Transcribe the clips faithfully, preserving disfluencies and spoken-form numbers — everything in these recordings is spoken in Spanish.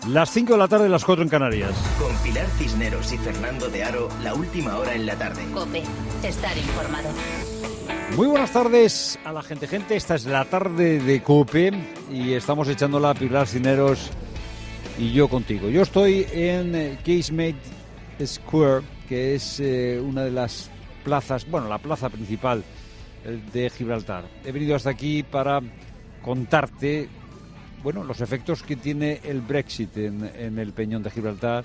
Las cinco de la tarde, las cuatro en Canarias. Con Pilar Cisneros y Fernando de Aro, la última hora en la tarde. COPE, estar informado. Muy buenas tardes a la gente, gente. Esta es la tarde de COPE y estamos echándola Pilar Cisneros y yo contigo. Yo estoy en Casemate Square, que es eh, una de las plazas, bueno, la plaza principal de Gibraltar. He venido hasta aquí para contarte, bueno, los efectos que tiene el Brexit en, en el Peñón de Gibraltar,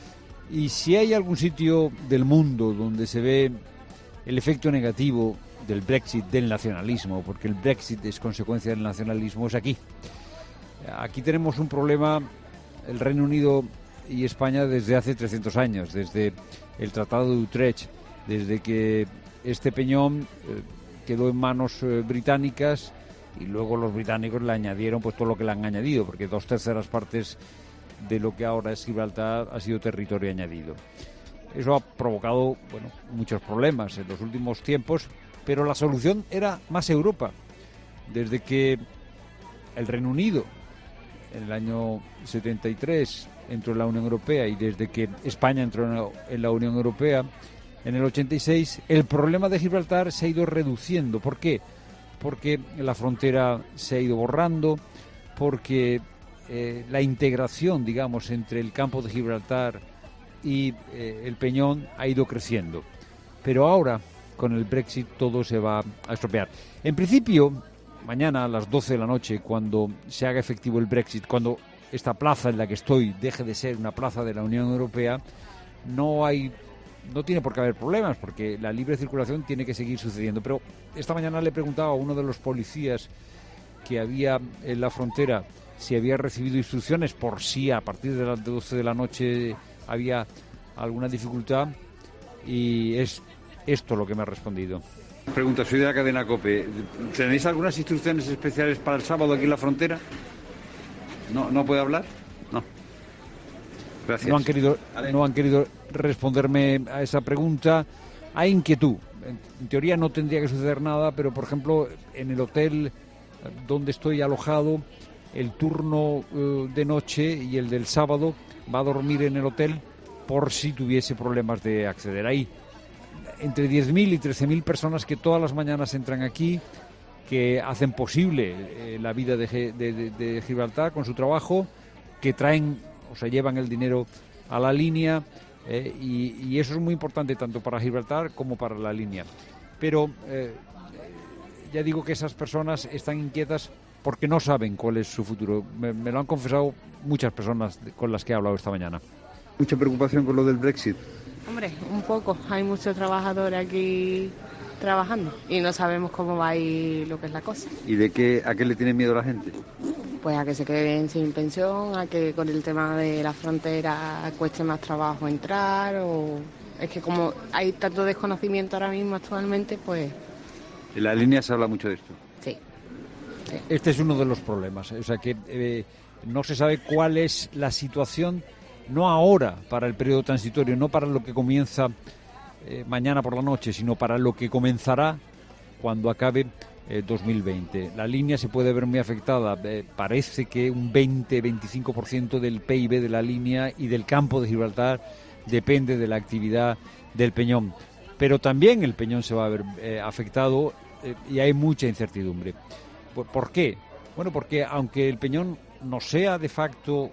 y si hay algún sitio del mundo donde se ve el efecto negativo del Brexit, del nacionalismo, porque el Brexit es consecuencia del nacionalismo, es aquí. Aquí tenemos un problema, el Reino Unido y España, desde hace trescientos años, desde el Tratado de Utrecht, desde que este peñón eh, quedó en manos eh, británicas, y luego los británicos le añadieron pues todo lo que le han añadido, porque dos terceras partes de lo que ahora es Gibraltar ha sido territorio añadido. Eso ha provocado, bueno, muchos problemas en los últimos tiempos, pero la solución era más Europa. Desde que el Reino Unido en el año setenta y tres entró en la Unión Europea y desde que España entró en la Unión Europea en el ochenta y seis, el problema de Gibraltar se ha ido reduciendo. ¿Por qué? Porque la frontera se ha ido borrando, porque eh, la integración, digamos, entre el campo de Gibraltar y eh, el Peñón ha ido creciendo. Pero ahora, con el Brexit, todo se va a estropear. En principio, mañana a las doce de la noche, cuando se haga efectivo el Brexit, cuando esta plaza en la que estoy deje de ser una plaza de la Unión Europea, no hay... no tiene por qué haber problemas, porque la libre circulación tiene que seguir sucediendo. Pero esta mañana le preguntaba a uno de los policías que había en la frontera si había recibido instrucciones por si a partir de las doce de la noche había alguna dificultad, y es esto lo que me ha respondido. Pregunta, soy de la cadena COPE. ¿Tenéis algunas instrucciones especiales para el sábado aquí en la frontera? ¿No, no puede hablar? No. Gracias. No han querido, no han querido responderme a esa pregunta. Hay inquietud. En teoría no tendría que suceder nada, pero por ejemplo en el hotel donde estoy alojado, el turno uh, de noche y el del sábado va a dormir en el hotel por si tuviese problemas de acceder. Hay entre diez mil y trece mil personas que todas las mañanas entran aquí, que hacen posible eh, la vida de, de, de, de Gibraltar con su trabajo, que traen o sea, llevan el dinero a la línea, eh, y, y eso es muy importante tanto para Gibraltar como para la línea. Pero eh, ya digo que esas personas están inquietas porque no saben cuál es su futuro. Me, me lo han confesado muchas personas con las que he hablado esta mañana. ¿Mucha preocupación con lo del Brexit? Hombre, un poco. Hay muchos trabajadores aquí trabajando y no sabemos cómo va a ir lo que es la cosa. ¿Y de qué, a qué le tiene miedo la gente? Pues a que se queden sin pensión, a que con el tema de la frontera cueste más trabajo entrar, o es que como hay tanto desconocimiento ahora mismo actualmente, pues... En la línea se habla mucho de esto. Sí. sí. Este es uno de los problemas, o sea que eh, no se sabe cuál es la situación, no ahora para el periodo transitorio, no para lo que comienza eh, mañana por la noche, sino para lo que comenzará cuando acabe Eh, dos mil veinte. La línea se puede ver muy afectada. Eh, parece que un veinte a veinticinco por ciento del P I B de la línea y del campo de Gibraltar depende de la actividad del Peñón. Pero también el Peñón se va a ver eh, afectado eh, y hay mucha incertidumbre. ¿Por, ¿Por qué? Bueno, porque aunque el Peñón no sea de facto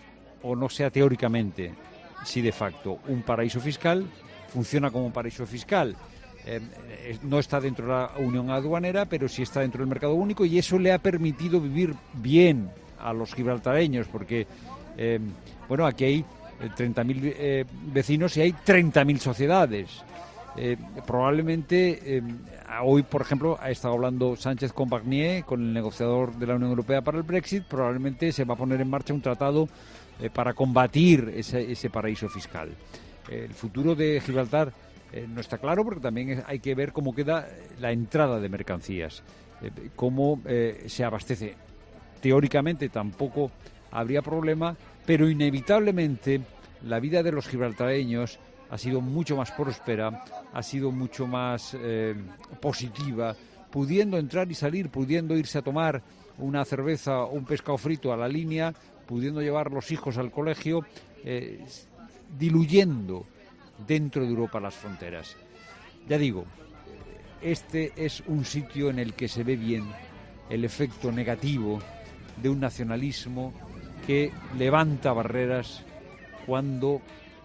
o no sea teóricamente, sí de facto, un paraíso fiscal, funciona como un paraíso fiscal. Eh, no está dentro de la Unión Aduanera, pero sí está dentro del mercado único, y eso le ha permitido vivir bien a los gibraltareños, porque eh, bueno, aquí hay treinta mil eh, vecinos y hay treinta mil sociedades. Eh, probablemente eh, hoy, por ejemplo, ha estado hablando Sánchez con Barnier, con el negociador de la Unión Europea para el Brexit. Probablemente se va a poner en marcha un tratado eh, para combatir ese, ese paraíso fiscal. Eh, el futuro de Gibraltar Eh, no está claro, porque también hay que ver cómo queda la entrada de mercancías, eh, cómo eh, se abastece. Teóricamente tampoco habría problema, pero inevitablemente la vida de los gibraltareños ha sido mucho más próspera, ha sido mucho más eh, positiva, pudiendo entrar y salir, pudiendo irse a tomar una cerveza o un pescado frito a la línea, pudiendo llevar los hijos al colegio, eh, diluyendo dentro de Europa las fronteras. Ya digo, este es un sitio en el que se ve bien el efecto negativo de un nacionalismo que levanta barreras cuando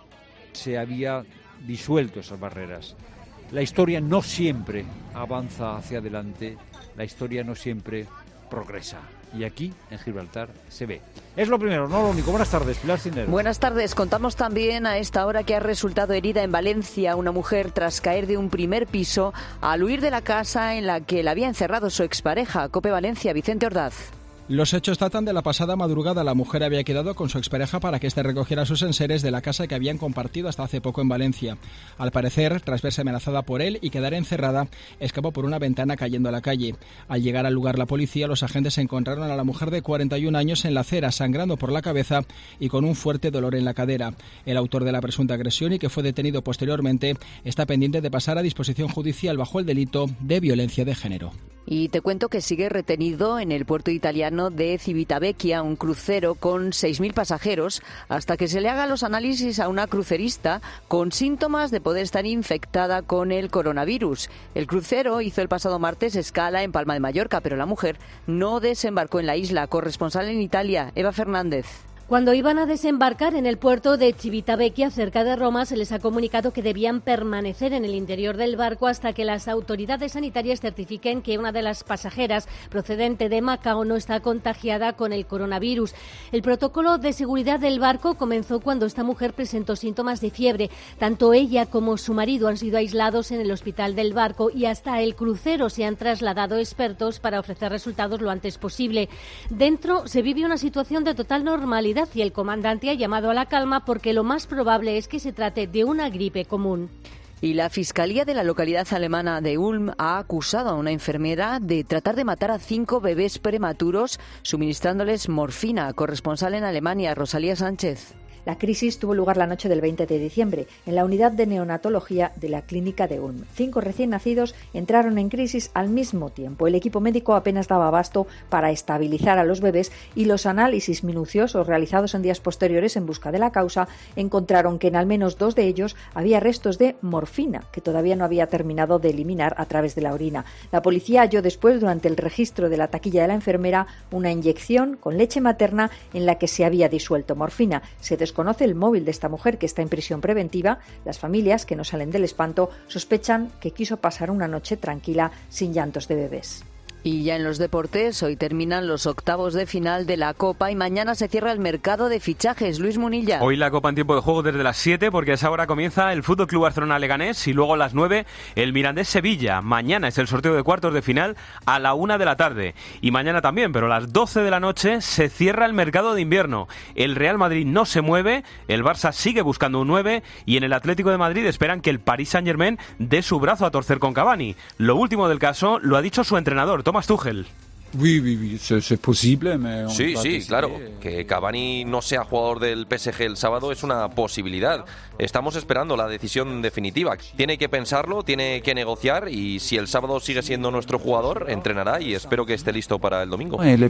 se había disuelto esas barreras. La historia no siempre avanza hacia adelante, la historia no siempre progresa. Y aquí, en Gibraltar, se ve. Es lo primero, no lo único. Buenas tardes, Pilar Cisneros. Buenas tardes. Contamos también a esta hora que ha resultado herida en Valencia una mujer tras caer de un primer piso al huir de la casa en la que la había encerrado su expareja. COPE Valencia, Vicente Ordaz. Los hechos datan de la pasada madrugada. La mujer había quedado con su expareja para que éste recogiera sus enseres de la casa que habían compartido hasta hace poco en Valencia. Al parecer, tras verse amenazada por él y quedar encerrada, escapó por una ventana cayendo a la calle. Al llegar al lugar la policía, los agentes encontraron a la mujer de cuarenta y un años en la acera, sangrando por la cabeza y con un fuerte dolor en la cadera. El autor de la presunta agresión y que fue detenido posteriormente está pendiente de pasar a disposición judicial bajo el delito de violencia de género. Y te cuento que sigue retenido en el puerto italiano de Civitavecchia un crucero con seis mil pasajeros hasta que se le haga los análisis a una crucerista con síntomas de poder estar infectada con el coronavirus. El crucero hizo el pasado martes escala en Palma de Mallorca, pero la mujer no desembarcó en la isla. Corresponsal en Italia, Eva Fernández. Cuando iban a desembarcar en el puerto de Civitavecchia, cerca de Roma, se les ha comunicado que debían permanecer en el interior del barco hasta que las autoridades sanitarias certifiquen que una de las pasajeras procedente de Macao no está contagiada con el coronavirus. El protocolo de seguridad del barco comenzó cuando esta mujer presentó síntomas de fiebre. Tanto ella como su marido han sido aislados en el hospital del barco y hasta el crucero se han trasladado expertos para ofrecer resultados lo antes posible. Dentro se vive una situación de total normalidad y el comandante ha llamado a la calma porque lo más probable es que se trate de una gripe común. Y la Fiscalía de la localidad alemana de Ulm ha acusado a una enfermera de tratar de matar a cinco bebés prematuros suministrándoles morfina. Corresponsal en Alemania, Rosalía Sánchez. La crisis tuvo lugar la noche del veinte de diciembre en la unidad de neonatología de la clínica de Ulm. Cinco recién nacidos entraron en crisis al mismo tiempo. El equipo médico apenas daba abasto para estabilizar a los bebés y los análisis minuciosos realizados en días posteriores en busca de la causa encontraron que en al menos dos de ellos había restos de morfina que todavía no había terminado de eliminar a través de la orina. La policía halló después, durante el registro de la taquilla de la enfermera, una inyección con leche materna en la que se había disuelto morfina. Se desconoce el móvil de esta mujer, que está en prisión preventiva. Las familias, que no salen del espanto, sospechan que quiso pasar una noche tranquila sin llantos de bebés. Y ya en los deportes, hoy terminan los octavos de final de la Copa y mañana se cierra el mercado de fichajes. Luis Munilla. Hoy la Copa en tiempo de juego desde las siete, porque a esa hora comienza el F C Barcelona Leganés y luego a las nueve el Mirandés Sevilla. Mañana es el sorteo de cuartos de final a la una de la tarde. Y mañana también, pero a las doce de la noche se cierra el mercado de invierno. El Real Madrid no se mueve, el Barça sigue buscando un nueve y en el Atlético de Madrid esperan que el Paris Saint-Germain dé su brazo a torcer con Cavani. Lo último del caso lo ha dicho su entrenador, Thomas Tuchel. Sí, sí, sí, es posible. Sí, sí, claro. Que Cavani no sea jugador del P S G el sábado es una posibilidad. Estamos esperando la decisión definitiva. Tiene que pensarlo, tiene que negociar y si el sábado sigue siendo nuestro jugador, entrenará y espero que esté listo para el domingo. En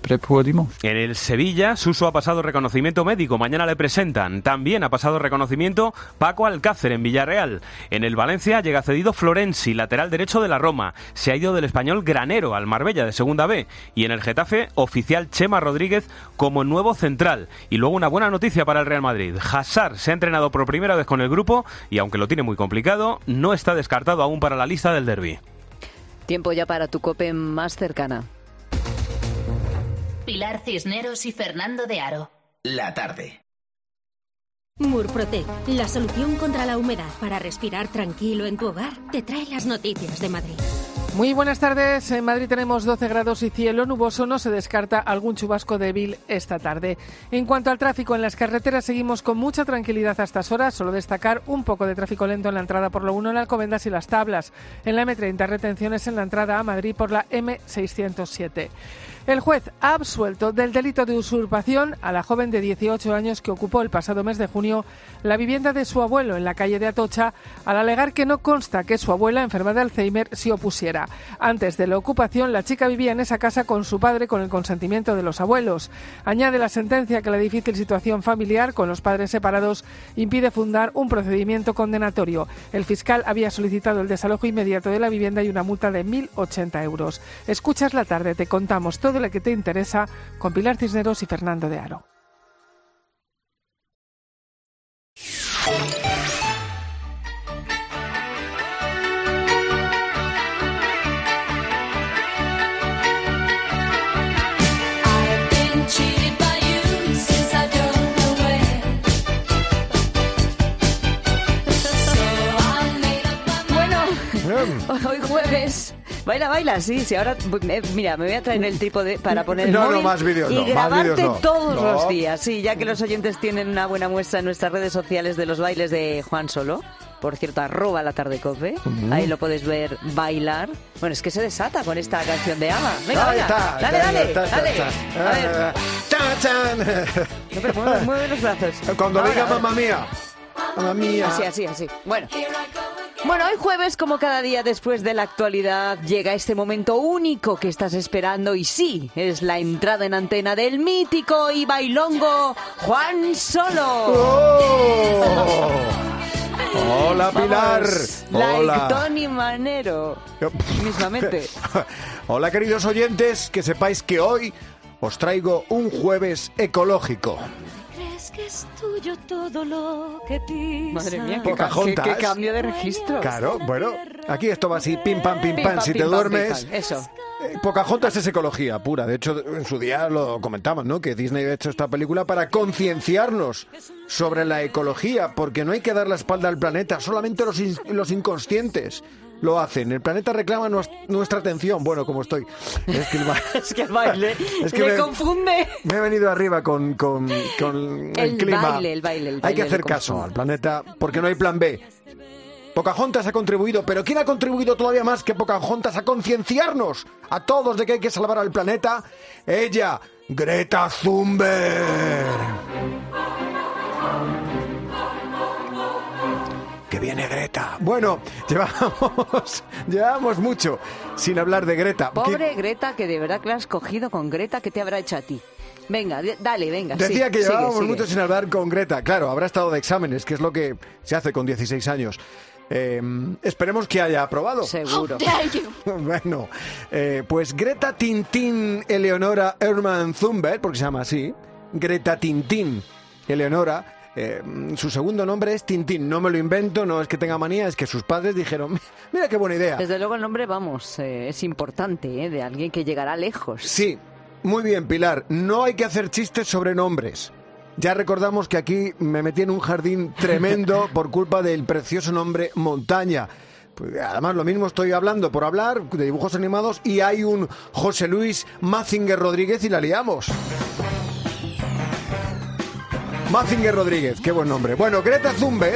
el Sevilla, Suso ha pasado reconocimiento médico. Mañana le presentan. También ha pasado reconocimiento Paco Alcácer en Villarreal. En el Valencia llega cedido Florenzi, lateral derecho de la Roma. Se ha ido del Español Granero al Marbella de Segunda B. Y en el Getafe, oficial Chema Rodríguez como nuevo central. Y luego una buena noticia para el Real Madrid. Hazard se ha entrenado por primera vez con el grupo y aunque lo tiene muy complicado, no está descartado aún para la lista del derbi. Tiempo ya para tu COPE más cercana. Pilar Cisneros y Fernando de Aro. La tarde. Murprotec, la solución contra la humedad para respirar tranquilo en tu hogar, te trae las noticias de Madrid. Muy buenas tardes. En Madrid tenemos doce grados y cielo nuboso. No se descarta algún chubasco débil esta tarde. En cuanto al tráfico en las carreteras, seguimos con mucha tranquilidad a estas horas. Solo destacar un poco de tráfico lento en la entrada por la uno en Alcobendas y Las Tablas. En la eme treinta, retenciones en la entrada a Madrid por la eme seiscientos siete. El juez ha absuelto del delito de usurpación a la joven de dieciocho años que ocupó el pasado mes de junio la vivienda de su abuelo en la calle de Atocha, al alegar que no consta que su abuela, enferma de Alzheimer, se opusiera. Antes de la ocupación, la chica vivía en esa casa con su padre con el consentimiento de los abuelos. Añade la sentencia que la difícil situación familiar con los padres separados impide fundar un procedimiento condenatorio. El fiscal había solicitado el desalojo inmediato de la vivienda y una multa de mil ochenta euros. Escuchas la tarde, te contamos todo lo que te interesa con Pilar Cisneros y Fernando de Aro. Hoy jueves. Baila, baila, sí, sí. Ahora, mira, me voy a traer el trípode para poner el no, móvil no, más vídeos, y no, grabarte más vídeos no. todos No. los días. Sí, ya que los oyentes tienen una buena muestra en nuestras redes sociales de los bailes de Juan Solo. Por cierto, arroba la tarde cope. Uh-huh. Ahí lo puedes ver bailar. Bueno, es que se desata con esta canción de Ama. Venga, Ahí venga. está, Dale, está, dale, está, está, dale. está. A ver. ¡Chan, chan! No, pero mueve, mueve los brazos. Cuando Ahora, diga ahora. mamá mía. Mamá mía. Así, así, así. Bueno. Bueno, hoy jueves, como cada día después de la actualidad, llega este momento único que estás esperando y sí, es la entrada en antena del mítico y bailongo Juan Solo. ¡Oh! Hola, Pilar. Vamos, Hola. like Tony Manero. Mismamente. Hola, queridos oyentes, que sepáis que hoy os traigo un jueves ecológico. ¿Crees que es tuyo todo lo que pisas? Madre mía, qué, Pocahontas. qué, qué cambio de registro. Claro, bueno, aquí esto va así, pim pam, pim Pim, pam, pam, si pim, te pam, duermes. pim, pam. Eso. Eh, Pocahontas es ecología pura. De hecho, en su día lo comentaban, ¿no? Que Disney ha hecho esta película para concienciarnos sobre la ecología, porque no hay que dar la espalda al planeta, solamente los, in- los inconscientes lo hacen. El planeta reclama nues- nuestra atención. Bueno, como estoy. Es que el, ba- Es que el baile Es que le me- confunde. me he venido arriba con, con, con el, El clima. baile, el baile, el Hay baile que le hacer caso confunde. al planeta porque no hay plan B. Pocahontas ha contribuido, pero ¿quién ha contribuido todavía más que Pocahontas a concienciarnos a todos de que hay que salvar al planeta? Ella, Greta Thunberg. Que viene Greta. Bueno, llevamos, llevamos mucho sin hablar de Greta. Pobre ¿Qué- Greta, que de verdad que la has cogido con Greta, ¿qué te habrá hecho a ti? Venga, de- dale, venga. Decía sí, que sigue, llevábamos sigue. mucho sin hablar con Greta. Claro, habrá estado de exámenes, que es lo que se hace con dieciséis años. Eh, esperemos que haya aprobado. Seguro. Bueno, eh, pues Greta Tintín Eleonora Hermann Thunberg, porque se llama así, Greta Tintín Eleonora, eh, su segundo nombre es Tintín. No me lo invento, no es que tenga manía, es que sus padres dijeron, mira qué buena idea. Desde luego el nombre, vamos, eh, es importante, ¿eh? De alguien que llegará lejos. Sí, muy bien, Pilar. No hay que hacer chistes sobre nombres. Ya recordamos que aquí me metí en un jardín tremendo por culpa del precioso nombre Montaña. Pues, además, lo mismo estoy hablando por hablar de dibujos animados y hay un José Luis Mazinger Rodríguez y la liamos. Mazinger Rodríguez, qué buen nombre. Bueno, Greta Thunberg.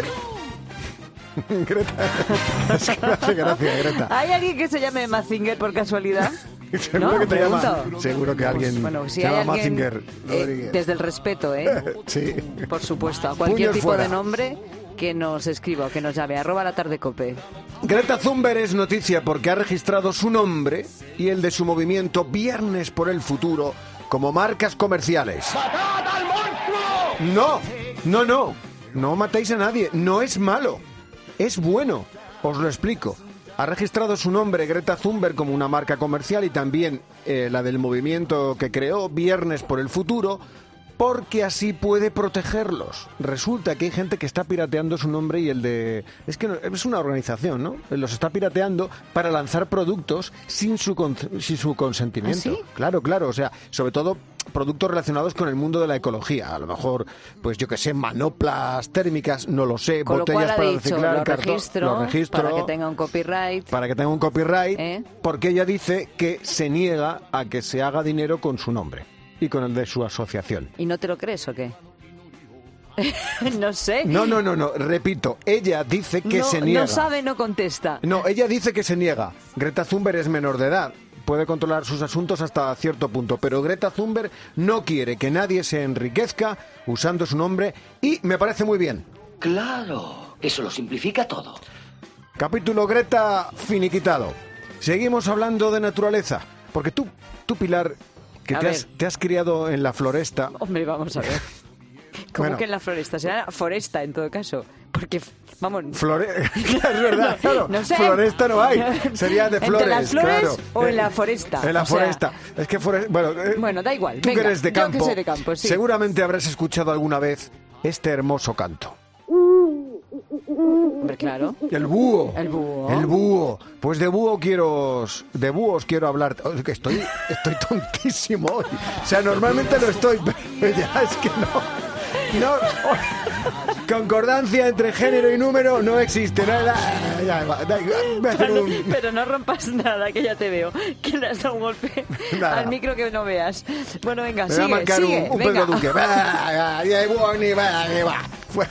Greta. Es que me hace gracia, Greta. ¿Hay alguien que se llame Mazinger por casualidad? Seguro ¿No? que te Pregunto. llama. Seguro que alguien Bueno, si se hay llama alguien, Mazinger eh, Rodríguez. desde el respeto, ¿eh? Sí. Por supuesto, a cualquier Puños tipo fuera. de nombre que nos escriba o que nos llame. Arroba la tarde cope. Greta Thunberg es noticia porque ha registrado su nombre y el de su movimiento Viernes por el Futuro como marcas comerciales. ¡Matad al monstruo! No, no, no, no matéis a nadie, no es malo, es bueno, os lo explico. Ha registrado su nombre, Greta Thunberg, como una marca comercial y también eh, la del movimiento que creó, Viernes por el Futuro, porque así puede protegerlos. Resulta que hay gente que está pirateando su nombre y el de... Es que no- es una organización, ¿no? Los está pirateando para lanzar productos sin su, con- sin su consentimiento. ¿Ah, sí? Claro, claro, o sea, sobre todo productos relacionados con el mundo de la ecología. A lo mejor, pues yo que sé, manoplas térmicas, no lo sé, Con lo botellas cual ha para dicho, reciclar, lo cartón, registro, lo registro para que tenga un copyright. para que tenga un copyright, ¿Eh? porque ella dice que se niega a que se haga dinero con su nombre y con el de su asociación. ¿Y no te lo crees o qué? No sé. No, no, no, no, repito, ella dice que no, se niega. No sabe, no contesta. No, ella dice que se niega. Greta Thunberg es menor de edad, puede controlar sus asuntos hasta cierto punto, pero Greta Thunberg no quiere que nadie se enriquezca usando su nombre y me parece muy bien. Claro, eso lo simplifica todo. Capítulo Greta finiquitado. Seguimos hablando de naturaleza, porque tú, tú Pilar, que te has, te has criado en la floresta... Hombre, vamos a ver. ¿Cómo Bueno. que en la floresta? Será foresta en todo caso. Porque, vamos... Flore... es verdad, claro. No sé. Floresta no hay. Sería de flores, ¿Entre las flores claro. o en Eh, la foresta? En la O sea, foresta. Es que foresta... Bueno, eh, Bueno, da igual. tú Venga, que eres de yo campo, que soy de campo, sí. seguramente habrás escuchado alguna vez este hermoso canto. Hombre, claro. El búho. El búho. El búho. Pues de búho quiero... De búhos quiero hablar... Oh, que estoy, estoy tontísimo hoy. O sea, normalmente lo estoy, pero ya es que no... No, concordancia entre género y número no existe. No, ya, ya, va, da igual, voy a hacer un- Pero no rompas nada, que ya te veo. Que le has dado un golpe Nada. al micro que no veas. Bueno, venga, Me va a sigue, marcar sigue. un, un venga. Pedro Duque. Va, va, y ahí voy, ni va, ni va. Fue-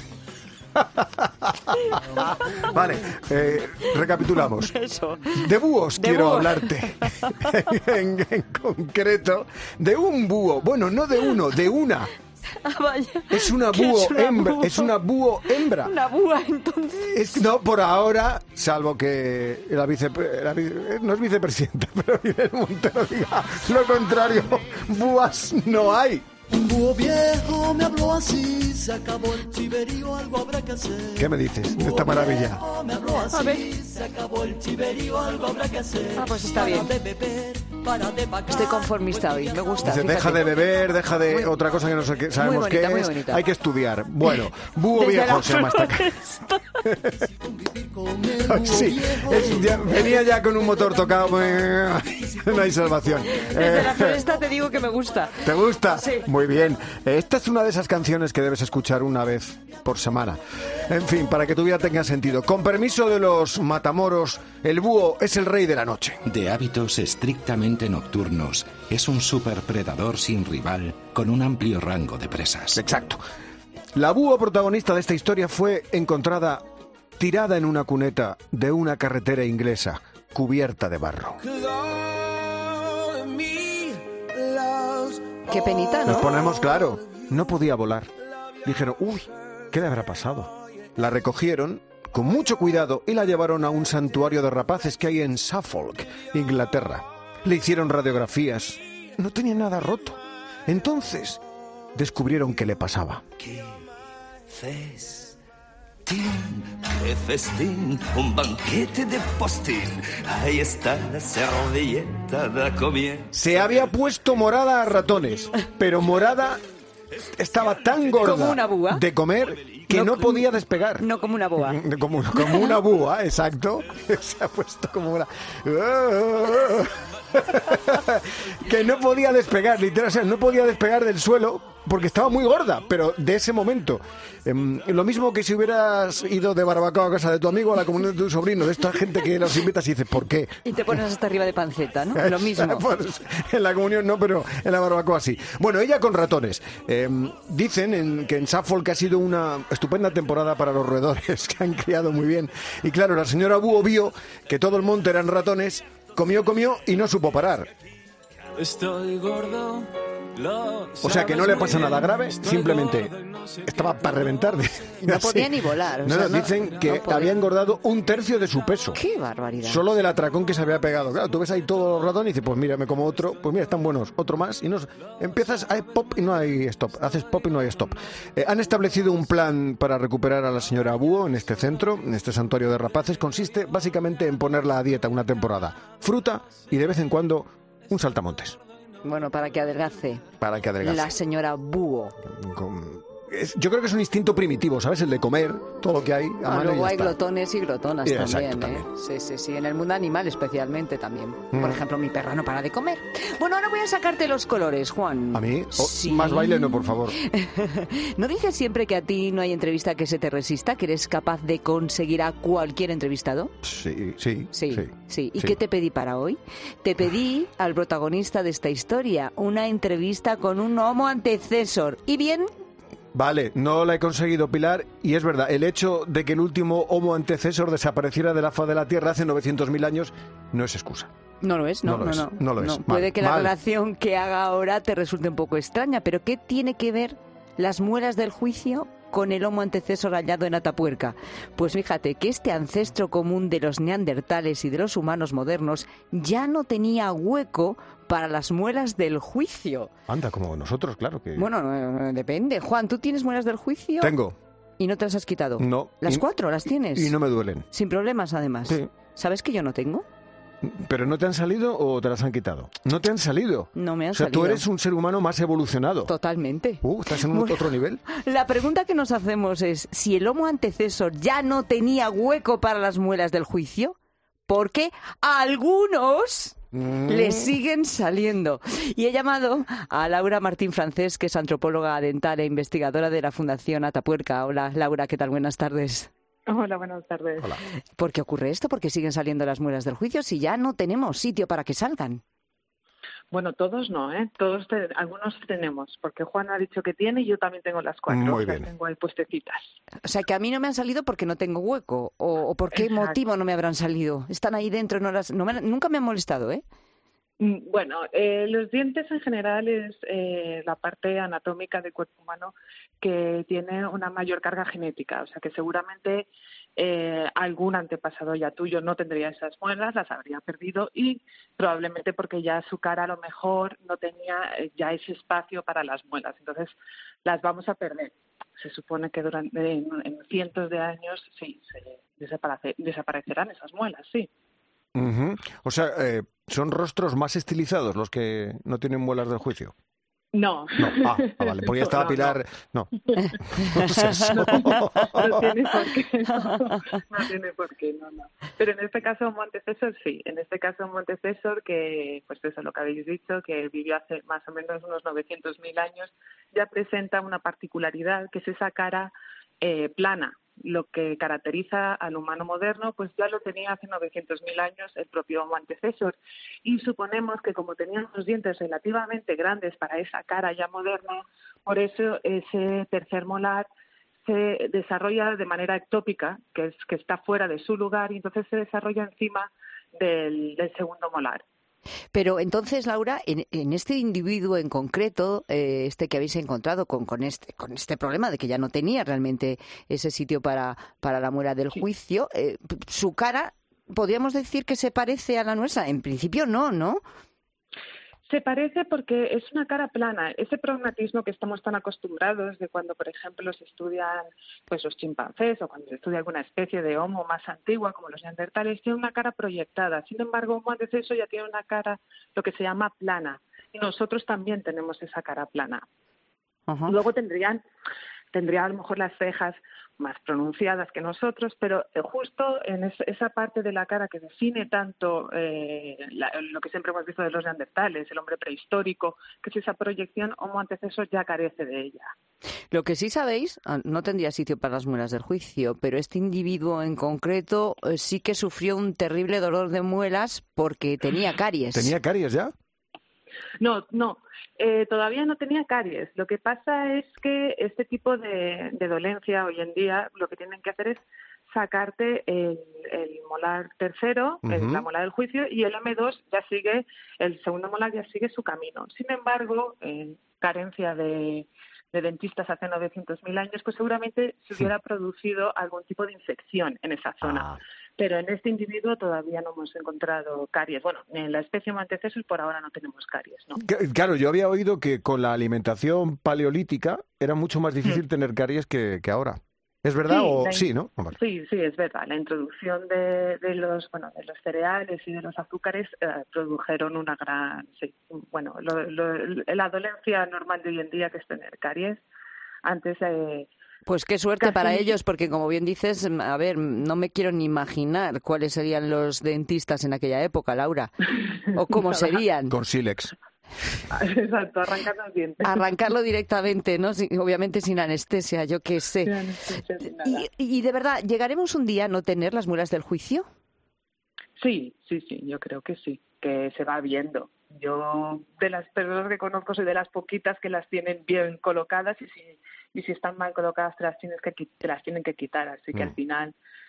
Vale, eh, recapitulamos. Eso. De búhos De quiero búho. hablarte. en, en concreto, de un búho. Bueno, no de uno, de una. Ah, vaya. Es una ¿Qué búho es una hembra. búho? Es una búho hembra. Una búa, entonces. Es- no, por ahora, salvo que la vice, la vice- no es vicepresidenta, pero Irene Montero diga lo contrario, búas no hay. Un búho viejo me habló así, se acabó el chiverío, algo habrá que hacer. ¿Qué me dices de esta maravilla? Me habló así, A ver. se acabó el chiverío, algo habrá que hacer. Ah, pues está bien. Para de beber, para de vacar. Estoy conformista hoy, me gusta. Dice, fíjate. deja de beber, deja de Muy- otra cosa que no sé qué, sabemos bonita, qué muy es. bonita. Hay que estudiar. Bueno, búho Desde viejo la se llama esta floresta. Sí, es- ya- venía ya con un motor tocado. No hay salvación. Desde la Eh, floresta te digo que me gusta. ¿Te gusta? Sí. Muy bien. Esta es una de esas canciones que debes escuchar una vez por semana. En fin, para que tu vida tenga sentido. Con permiso de los matamoros, el búho es el rey de la noche. De hábitos estrictamente nocturnos, es un superpredador sin rival con un amplio rango de presas. Exacto. La búho protagonista de esta historia fue encontrada tirada en una cuneta de una carretera inglesa cubierta de barro. Qué penita, Nos ¿no? ponemos claro, no podía volar. Dijeron, uy, ¿qué le habrá pasado? La recogieron con mucho cuidado y la llevaron a un santuario de rapaces que hay en Suffolk, Inglaterra. Le hicieron radiografías. No tenía nada roto. Entonces, descubrieron qué le pasaba. Festín, qué festín, un banquete de postín. Ahí está la servilleta de comienzo. Se había puesto morada a ratones, pero morada estaba tan gorda ¿Como una búa? de comer que no, podía despegar. No como una boa. Como, como una búa, exacto. Se ha puesto como una... que no podía despegar, literal, o sea, no podía despegar del suelo porque estaba muy gorda, pero de ese momento. Em, lo mismo que si hubieras ido de barbacoa a casa de tu amigo, a la comunión de tu sobrino, de esta gente que los invitas y dices, ¿por qué? Y te pones hasta arriba de panceta, ¿no? Lo mismo. Pues, en la comunión no, pero en la barbacoa sí. Bueno, ella con ratones. Eh, dicen en, que en Suffolk ha sido una estupenda temporada para los roedores, que han criado muy bien. Y claro, la señora Búho vio que todo el monte eran ratones, comió, comió y no supo parar. Estoy gordo. O sea que no le pasa nada grave, simplemente estaba para reventar. De, No así. podía ni volar. o No, sea, no, dicen que no podía. había engordado un tercio de su peso. ¡Qué barbaridad! Solo del atracón que se había pegado. Claro, tú ves ahí todos los ratones y dices, pues mira, me como otro, pues mira, están buenos, otro más. Y no, empiezas a pop y no hay stop. Haces pop y no hay stop. Eh, han establecido un plan para recuperar a la señora Búho en este centro, en este santuario de rapaces. Consiste básicamente en ponerla a dieta una temporada. Fruta y de vez en cuando un saltamontes. Bueno, para que adelgace. Para que adelgace. La señora Búho. Con- es- yo creo que es un instinto primitivo, ¿sabes? El de comer todo lo que hay a Ah, mano y luego ya hay está. glotones y glotonas Sí, también, exacto, ¿eh? Sí, sí, sí. En el mundo animal especialmente también. Mm. Por ejemplo, mi perra no para de comer. Bueno, ahora voy a sacarte los colores, Juan. ¿A mí? O- Sí. Más baile no, por favor. ¿No dices siempre que a ti no hay entrevista que se te resista, que eres capaz de conseguir a cualquier entrevistado? Sí, sí. Sí, sí. sí, ¿Y sí. qué te pedí para hoy? Te pedí al protagonista de esta historia una entrevista con un homo antecesor. ¿Y bien? Vale, no la he conseguido, Pilar, y es verdad, el hecho de que el último homo antecesor desapareciera de la faz de la Tierra hace novecientos mil años no es excusa. No lo es, no, No lo no, es, no. no lo es. Mal, Puede que la mal. relación que haga ahora te resulte un poco extraña, pero ¿qué tiene que ver las muelas del juicio con el Homo antecesor hallado en Atapuerca? Pues fíjate que este ancestro común de los neandertales y de los humanos modernos ya no tenía hueco para las muelas del juicio. Anda, como nosotros, claro que... Bueno, eh, depende. Juan, ¿tú tienes muelas del juicio? Tengo. ¿Y no te las has quitado? No. ¿Las Y- cuatro las tienes? Y no me duelen. Sin problemas, además. Sí. ¿Sabes que yo no tengo? ¿Pero no te han salido o te las han quitado? No te han salido. No me han O sea, salido. tú eres un ser humano más evolucionado. Totalmente. Uh, estás en un Bueno. otro nivel. La pregunta que nos hacemos es, si el Homo antecesor ya no tenía hueco para las muelas del juicio, ¿por qué a algunos Mm. le siguen saliendo? Y he llamado a Laura Martín Francés, que es antropóloga dental e investigadora de la Fundación Atapuerca. Hola, Laura, ¿qué tal? Buenas tardes. Hola, buenas tardes. Hola. ¿Por qué ocurre esto? ¿Por qué siguen saliendo las muelas del juicio si ya no tenemos sitio para que salgan? Bueno, todos no, ¿eh? Todos, te- algunos tenemos, porque Juan ha dicho que tiene y yo también tengo las cuatro. Muy las bien. tengo ahí puestecitas. O sea, que a mí no me han salido porque no tengo hueco. ¿O, o por qué Exacto. motivo no me habrán salido? Están ahí dentro, no las, no me- nunca me han molestado, ¿eh? Mm, Bueno, eh, los dientes en general es eh, la parte anatómica del cuerpo humano que tiene una mayor carga genética, o sea que seguramente eh, algún antepasado ya tuyo no tendría esas muelas, las habría perdido y probablemente porque ya su cara a lo mejor no tenía eh, ya ese espacio para las muelas, entonces las vamos a perder. Se supone que durante en, en cientos de años sí se desaparece- desaparecerán esas muelas, sí. Ujú. O sea, eh, son rostros más estilizados los que no tienen muelas del juicio. No. No, ah, ah, vale, porque ya estaba No, no, Pilar... No. No es eso. No, no tiene por qué, no, no tiene por qué, no, no. Pero en este caso Homo antecesor sí, en este caso Homo antecesor que, pues eso es lo que habéis dicho, que vivió hace más o menos unos novecientos mil años, ya presenta una particularidad que es esa cara eh, plana. Lo que caracteriza al humano moderno, pues ya lo tenía hace novecientos mil años el propio Homo antecesor. Y suponemos que como tenían los dientes relativamente grandes para esa cara ya moderna, por eso ese tercer molar se desarrolla de manera ectópica, que es que está fuera de su lugar, y entonces se desarrolla encima del, del segundo molar. Pero entonces, Laura, en, en este individuo en concreto, eh, este que habéis encontrado con, con, este, con este problema de que ya no tenía realmente ese sitio para, para la muela del juicio, eh, su cara, ¿podríamos decir que se parece a la nuestra? En principio no, ¿no? Se parece porque es una cara plana. Ese prognatismo que estamos tan acostumbrados de cuando, por ejemplo, se estudian pues los chimpancés o cuando se estudia alguna especie de homo más antigua como los neandertales, tiene una cara proyectada. Sin embargo, Homo antecesor ya tiene una cara, lo que se llama plana. Y nosotros también tenemos esa cara plana. Ajá. Luego tendrían, tendría a lo mejor las cejas más pronunciadas que nosotros, pero eh, justo en es, esa parte de la cara que define tanto eh, la, lo que siempre hemos visto de los neandertales, el hombre prehistórico, que es esa proyección, Homo antecesor ya carece de ella. Lo que sí sabéis, ah, no tendría sitio para las muelas del juicio, pero este individuo en concreto eh, sí que sufrió un terrible dolor de muelas porque tenía caries. ¿Tenía caries ya? No, no, eh, todavía no tenía caries. Lo que pasa es que este tipo de, de dolencia hoy en día lo que tienen que hacer es sacarte el, el molar tercero, el- Ujú. la molar del juicio, y el eme dos ya sigue, el segundo molar ya sigue su camino. Sin embargo, en carencia de, de dentistas hace novecientos mil años, pues seguramente se hubiera producido algún tipo de infección en esa zona. Pero en este individuo todavía no hemos encontrado caries. Bueno, en la especie Homo antecesor por ahora no tenemos caries, ¿no? C- Claro, yo había oído que con la alimentación paleolítica era mucho más difícil tener caries que, que ahora. ¿Es verdad Sí, o la in- sí, no? Vale. Sí, sí, es verdad. La introducción de, de los, bueno, de los cereales y de los azúcares eh, produjeron una gran, sí, bueno, lo- lo- la dolencia normal de hoy en día que es tener caries. Antes eh, Pues qué suerte Casi- para ellos, porque como bien dices, a ver, no me quiero ni imaginar cuáles serían los dentistas en aquella época, Laura. O cómo Nada. serían. Con sílex. Exacto, arrancar los dientes. Arrancarlo directamente, ¿no? Sin- obviamente sin anestesia, yo qué sé. Sin anestesia, sin nada. Y, y de verdad, ¿llegaremos un día a no tener las muelas del juicio? Sí, sí, sí, yo creo que sí, que se va viendo. Yo, de las personas que conozco, soy de las poquitas que las tienen bien colocadas y si, y si están mal colocadas te las, tienes que, qui- te las tienen que quitar. Así que Mm. al final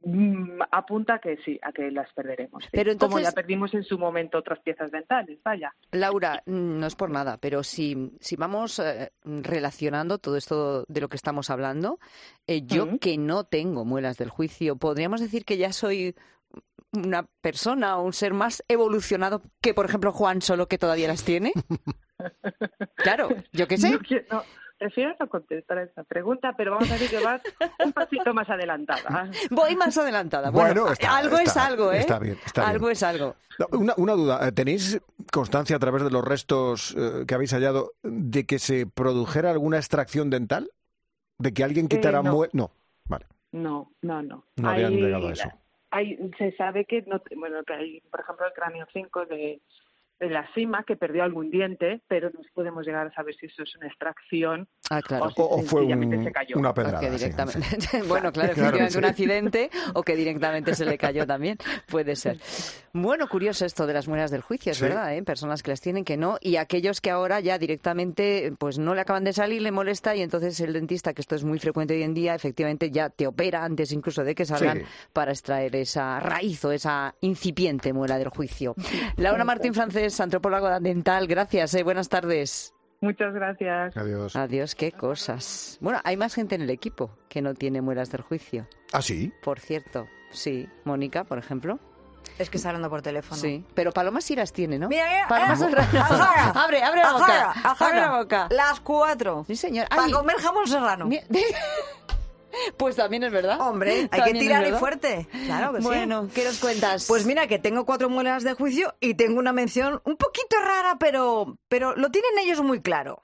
Mm, apunta que sí, a que las perderemos. Pero entonces, como ya perdimos en su momento otras piezas dentales, vaya. Laura, no es por nada, pero si, si vamos eh, relacionando todo esto de lo que estamos hablando, eh, yo uh-huh. que no tengo muelas del juicio, ¿podríamos decir que ya soy una persona o un ser más evolucionado que, por ejemplo, Juan Solo, que todavía las tiene? Claro, yo qué sé. No, no. Prefiero no contestar a esta pregunta, pero vamos a decir que vas un pasito más adelantada. Voy más adelantada. Bueno, bueno está, algo está, es algo, ¿eh? Está bien, está algo bien. es algo. Una, una duda, ¿tenéis constancia a través de los restos eh, que habéis hallado de que se produjera alguna extracción dental? ¿De que alguien quitara eh, no. muelas? No, vale. No, no, no. No hay, habían llegado a eso. Hay, se sabe que, no, bueno, que hay, por ejemplo, el cráneo cinco de... de la cima, que perdió algún diente, pero no podemos llegar a saber si eso es una extracción ah, claro. o si o, o fue un, se cayó. una pedrada. Directamente... Sí, sí. Bueno, claro, claro efectivamente sí. un accidente o que directamente se le cayó también, puede ser. Bueno, curioso esto de las muelas del juicio, es sí. verdad, ¿eh? Personas que las tienen que no, y aquellos que ahora ya directamente pues no le acaban de salir, le molesta, y entonces el dentista, que esto es muy frecuente hoy en día, efectivamente ya te opera antes incluso de que salgan sí. para extraer esa raíz o esa incipiente muela del juicio. Laura Martín Francés, antropóloga dental, gracias, eh, buenas tardes. Muchas gracias. Adiós. Adiós, qué cosas. Bueno, hay más gente en el equipo que no tiene muelas del juicio. ¿Ah, sí? Por cierto, sí. Mónica, por ejemplo. Es que está hablando por teléfono. Sí, pero Paloma sí las tiene, ¿no? Mira, mira, Paloma eh, Serrano. Ajara, abre, abre la boca. Ajara, Ajara. Abre la boca. Las cuatro. Sí, señor. Para comer jamón serrano. Pues también es verdad. Hombre, hay que tirar y fuerte. Claro que bueno, sí. ¿qué nos cuentas? Pues mira, que tengo cuatro muelas de juicio y tengo una mención un poquito rara, pero, pero lo tienen ellos muy claro.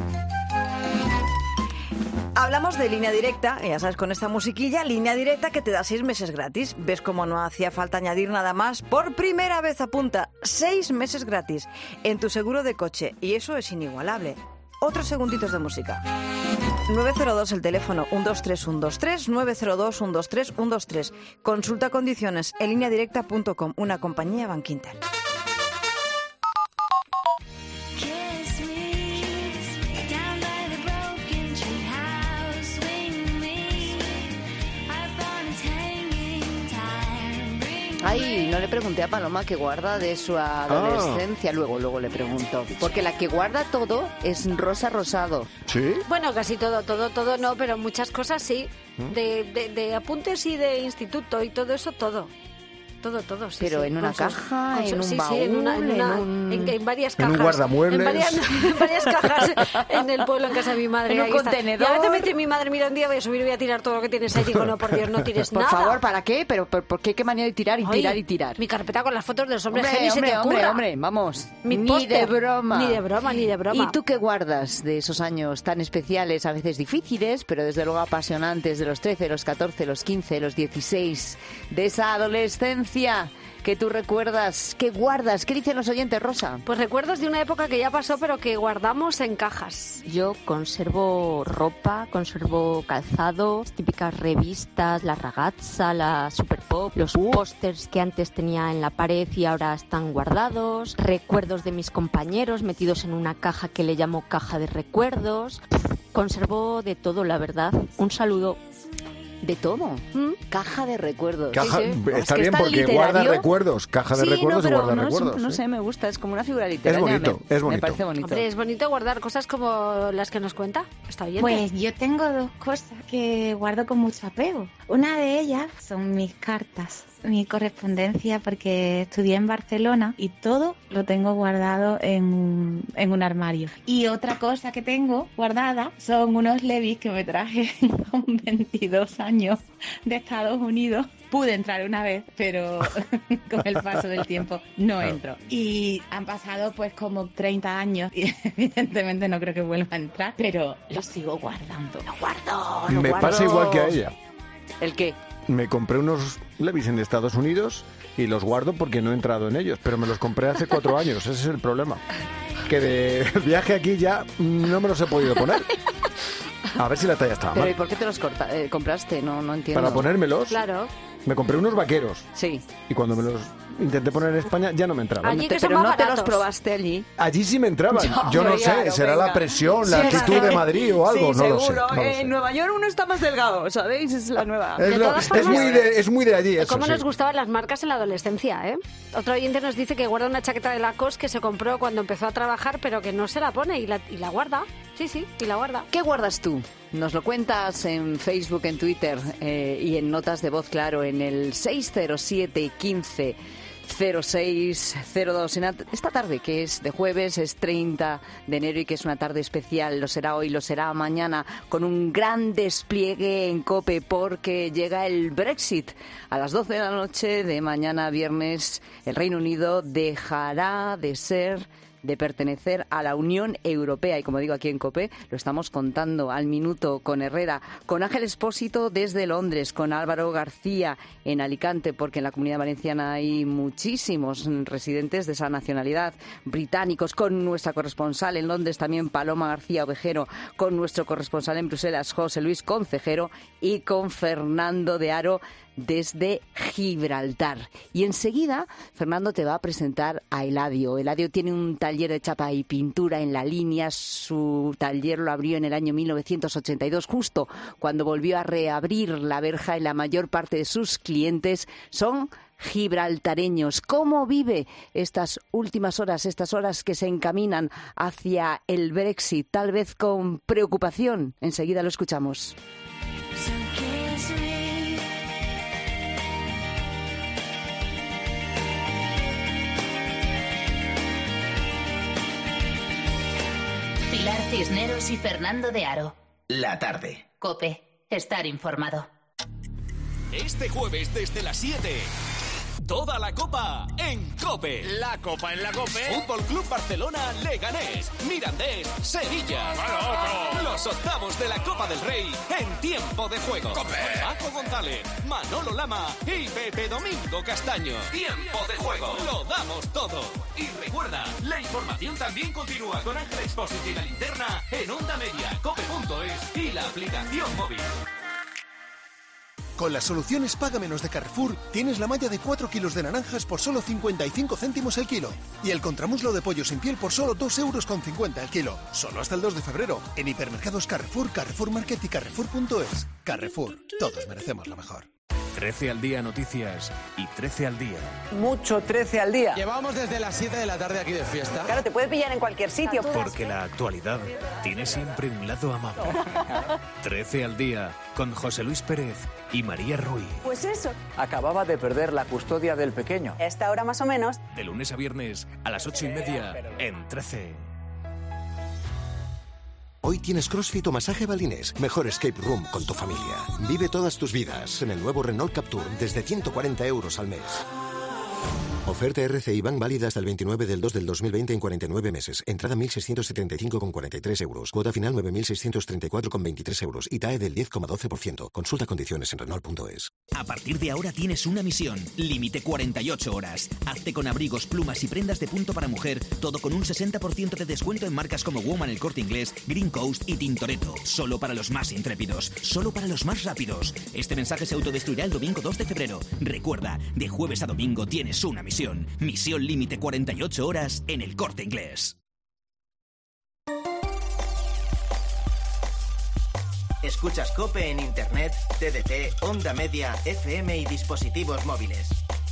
Hablamos de Línea Directa, ya sabes, con esta musiquilla, Línea Directa que te da seis meses gratis. ¿Ves cómo no hacía falta añadir nada más? Por primera vez apunta seis meses gratis en tu seguro de coche, y eso es inigualable. Otros segunditos de música. nueve cero dos el teléfono, uno dos tres uno dos tres, nueve cero dos uno dos tres uno dos tres. Consulta condiciones en línea directa punto com, una compañía Bankinter. Ay, no le pregunté a Paloma qué guarda de su adolescencia. Ah. Luego, luego le pregunto. Porque la que guarda todo es Rosa Rosado. ¿Sí? Bueno, casi todo, todo, todo no, pero muchas cosas sí. ¿Mm? De, de, de apuntes y de instituto y todo eso, todo. Todo, todo, sí. Pero sí, en una sus, caja, en sus, un sí, baúl, sí, en, una, en, una, en, un... en, en varias cajas. En un guardamuebles. En varias, en varias cajas en el pueblo, en casa de mi madre. En un ahí contenedor. Está. Y a veces me dice mi madre, mira, un día voy a subir y voy a tirar todo lo que tienes ahí. Digo, no, por Dios, no tires por nada. Por favor, ¿para qué? ¿Pero por, por qué? ¿Qué manera de tirar y Oye, tirar y tirar? Mi carpeta con las fotos de los hombres hombre, genios hombre, se te hombre, ocurra. hombre, vamos. Mi ni póster, de broma. Ni de broma, ni de broma. ¿Y tú qué guardas de esos años tan especiales, a veces difíciles, pero desde luego apasionantes, de los trece, los catorce, los quince, los dieciséis, de esa adolescencia que tú recuerdas? ¿Qué guardas? ¿Qué dicen los oyentes, Rosa? Pues recuerdos de una época que ya pasó, pero que guardamos en cajas. Yo conservo ropa, conservo calzado, típicas revistas, la ragazza, la Super Pop, los uh. pósters que antes tenía en la pared y ahora están guardados, recuerdos de mis compañeros metidos en una caja que le llamo caja de recuerdos. Conservo de todo, la verdad. Un saludo. De todo. ¿Mm? Caja de recuerdos. Caja, sí, sí. Está es que bien está porque literario. Guarda recuerdos. Caja de sí, recuerdos no, y guarda no, recuerdos. Es, no ¿sí? sé, me gusta. Es como una figura literaria. Es bonito, me, es bonito. Me parece bonito. Hombre, es bonito guardar cosas como las que nos cuenta. Está bien. Pues yo tengo dos cosas que guardo con mucho apego. Una de ellas son mis cartas, mi correspondencia, porque estudié en Barcelona y todo lo tengo guardado en, en un armario. Y otra cosa que tengo guardada son unos Levi's que me traje con veintidós años de Estados Unidos. Pude entrar una vez, pero con el paso del tiempo no entro. Y han pasado pues como treinta años y evidentemente no creo que vuelva a entrar, pero lo sigo guardando. Lo guardo, lo Me guardo. pasa igual que a ella. ¿El qué? Me compré unos Levi's en Estados Unidos y los guardo porque no he entrado en ellos, pero me los compré hace cuatro años, ese es el problema. Que de viaje aquí ya no me los he podido poner. A ver si la talla estaba Pero mal. ¿y por qué te los corta- eh, compraste? No, no entiendo. Para ponérmelos. Claro. Me compré unos vaqueros. Sí. Y cuando me los intenté poner en España ya no me entraban. Allí que son Pero más no te los baratos. probaste allí. Allí sí me entraban. Yo, Yo no claro, sé, será venga. la presión, la Sí, altitud de Madrid o algo, sí, no lo sé. seguro. no lo Eh, sé. En Nueva York uno está más delgado, ¿sabéis? Es la nueva. Es, De lo- todas es formas, muy de, es muy de allí eso, ¿Cómo sí. nos gustaban las marcas en la adolescencia, eh? Otro oyente nos dice que guarda una chaqueta de Lacoste que se compró cuando empezó a trabajar, pero que no se la pone y la, y la guarda. Sí, sí, y la guarda. ¿Qué guardas tú? Nos lo cuentas en Facebook, en Twitter eh, y en notas de voz, claro, en el seis cero siete quince cero seis cero dos. En esta tarde, que es de jueves, es treinta de enero y que es una tarde especial, lo será hoy, lo será mañana, con un gran despliegue en COPE porque llega el Brexit. A las doce de la noche de mañana viernes, el Reino Unido dejará de ser... de pertenecer a la Unión Europea. Y como digo aquí en COPE, lo estamos contando al minuto con Herrera, con Ángel Expósito desde Londres, con Álvaro García en Alicante, porque en la Comunidad Valenciana hay muchísimos residentes de esa nacionalidad, británicos, con nuestra corresponsal en Londres también, Paloma García Ovejero, con nuestro corresponsal en Bruselas, José Luis Concejero, y con Fernando de Aro desde Gibraltar. Y enseguida Fernando te va a presentar a Eladio. Eladio tiene un taller de chapa y pintura en La Línea. Su taller lo abrió en el año mil novecientos ochenta y dos, justo cuando volvió a reabrir la verja, y la mayor parte de sus clientes son gibraltareños. ¿Cómo vive estas últimas horas, estas horas que se encaminan hacia el Brexit? Tal vez con preocupación. Enseguida lo escuchamos. Pilar Cisneros y Fernando de Aro. La tarde. COPE. Estar informado. Este jueves desde las siete. Toda la Copa en COPE. La Copa en la COPE. Fútbol Club Barcelona, Leganés, Mirandés, Sevilla. Los octavos de la Copa del Rey en tiempo de juego. COPE. Paco González, Manolo Lama y Pepe Domingo Castaño. Tiempo de juego. Lo damos todo. Y recuerda, la información también continúa con Ángel Expósito y la linterna en Onda Media, cope punto es y la aplicación móvil. Con las soluciones Paga Menos de Carrefour tienes la malla de cuatro kilos de naranjas por solo cincuenta y cinco céntimos el kilo y el contramuslo de pollo sin piel por solo dos euros con cincuenta el kilo. Solo hasta el dos de febrero en hipermercados Carrefour, Carrefour Market y Carrefour punto es. Carrefour, todos merecemos lo mejor. trece al día noticias y trece al día. Mucho trece al día. Llevamos desde las siete de la tarde aquí de fiesta. Claro, te puede pillar en cualquier sitio. Porque la actualidad tiene siempre un lado amable. trece al día con José Luis Pérez y María Ruiz. Pues eso. Acababa de perder la custodia del pequeño. A esta hora más o menos. De lunes a viernes a las ocho y media en trece. Hoy tienes CrossFit o masaje balinés. Mejor escape room con tu familia. Vive todas tus vidas en el nuevo Renault Captur desde ciento cuarenta euros al mes. Oferta R C I Bank válida hasta el veintinueve del dos del dos mil veinte en cuarenta y nueve meses. Entrada mil seiscientos setenta y cinco con cuarenta y tres euros. Cuota final nueve mil seiscientos treinta y cuatro con veintitrés euros. Y T A E del diez coma doce por ciento. Consulta condiciones en Renault punto es. A partir de ahora tienes una misión. Límite cuarenta y ocho horas. Hazte con abrigos, plumas y prendas de punto para mujer. Todo con un sesenta por ciento de descuento en marcas como Woman, El Corte Inglés, Green Coast y Tintoretto. Solo para los más intrépidos. Solo para los más rápidos. Este mensaje se autodestruirá el domingo dos de febrero. Recuerda, de jueves a domingo tienes una misión. Misión límite cuarenta y ocho horas en El Corte Inglés. Escuchas COPE en Internet, T D T, Onda Media, F M y dispositivos móviles.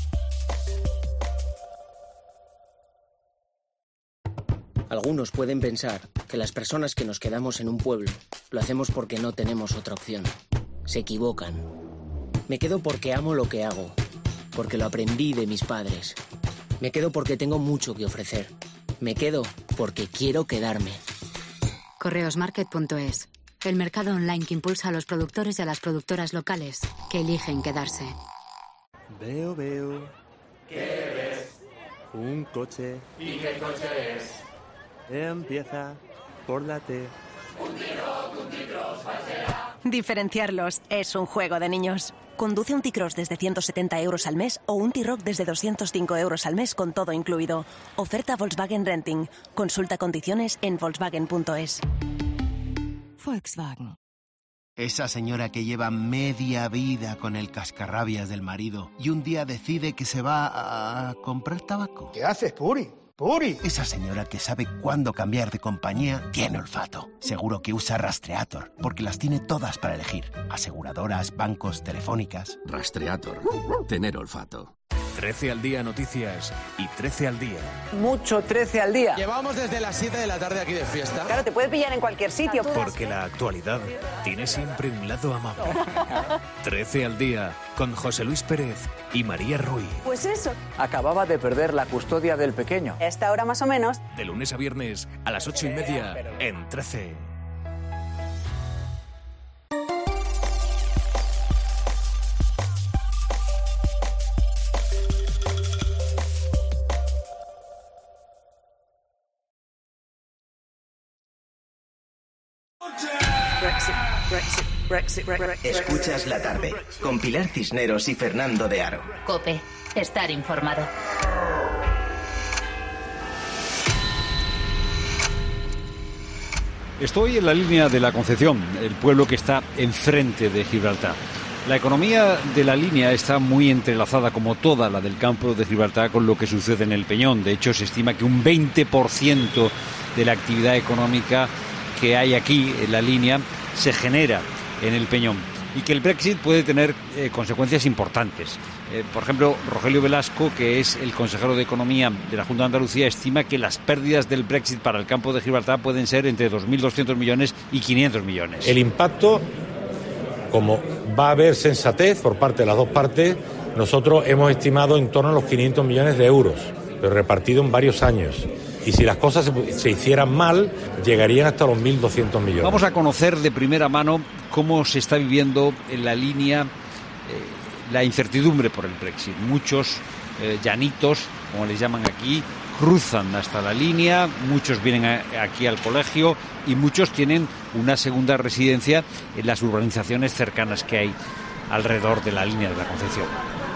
Algunos pueden pensar que las personas que nos quedamos en un pueblo lo hacemos porque no tenemos otra opción. Se equivocan. Me quedo porque amo lo que hago, porque lo aprendí de mis padres. Me quedo porque tengo mucho que ofrecer. Me quedo porque quiero quedarme. Correosmarket punto es. El mercado online que impulsa a los productores y a las productoras locales que eligen quedarse. Veo, veo. ¿Qué ves? Un coche. ¿Y qué coche es? Empieza por la T. Un T-Roc, un T-Cross, ¿cuál será? Diferenciarlos es un juego de niños. Conduce un T-Cross desde ciento setenta euros al mes o un T-Roc desde doscientos cinco euros al mes con todo incluido. Oferta Volkswagen Renting. Consulta condiciones en volkswagen punto es. Volkswagen. Esa señora que lleva media vida con el cascarrabias del marido y un día decide que se va a comprar tabaco. ¿Qué haces, Puri? ¡Puri! Esa señora que sabe cuándo cambiar de compañía tiene olfato. Seguro que usa Rastreator, porque las tiene todas para elegir. Aseguradoras, bancos, telefónicas. Rastreator. Tener olfato. trece al día noticias y trece al día. Mucho trece al día. Llevamos desde las siete de la tarde aquí de fiesta. Claro, te puede pillar en cualquier sitio. Porque la actualidad tiene siempre un lado amable. trece al día con José Luis Pérez y María Ruiz. Pues eso. Acababa de perder la custodia del pequeño. Esta hora más o menos. De lunes a viernes a las ocho y media en trece. Brexit, Brexit, Brexit. Escuchas la tarde con Pilar Cisneros y Fernando de Aro. COPE, estar informado. Estoy en la línea de la Concepción, el pueblo que está enfrente de Gibraltar. La economía de la línea está muy entrelazada, como toda la del campo de Gibraltar, con lo que sucede en el Peñón. De hecho, se estima que un veinte por ciento de la actividad económica que hay aquí en la línea se genera en el Peñón y que el Brexit puede tener eh, consecuencias importantes. Eh, por ejemplo, Rogelio Velasco, que es el consejero de Economía de la Junta de Andalucía, estima que las pérdidas del Brexit para el campo de Gibraltar pueden ser entre dos mil doscientos millones y quinientos millones. El impacto, como va a haber sensatez por parte de las dos partes, nosotros hemos estimado en torno a los quinientos millones de euros, pero repartido en varios años. Y si las cosas se, se hicieran mal, llegarían hasta los mil doscientos millones. Vamos a conocer de primera mano cómo se está viviendo en la línea eh, la incertidumbre por el Brexit. Muchos eh, llanitos, como les llaman aquí, cruzan hasta la línea, muchos vienen a, aquí al colegio y muchos tienen una segunda residencia en las urbanizaciones cercanas que hay alrededor de la línea de la Concepción.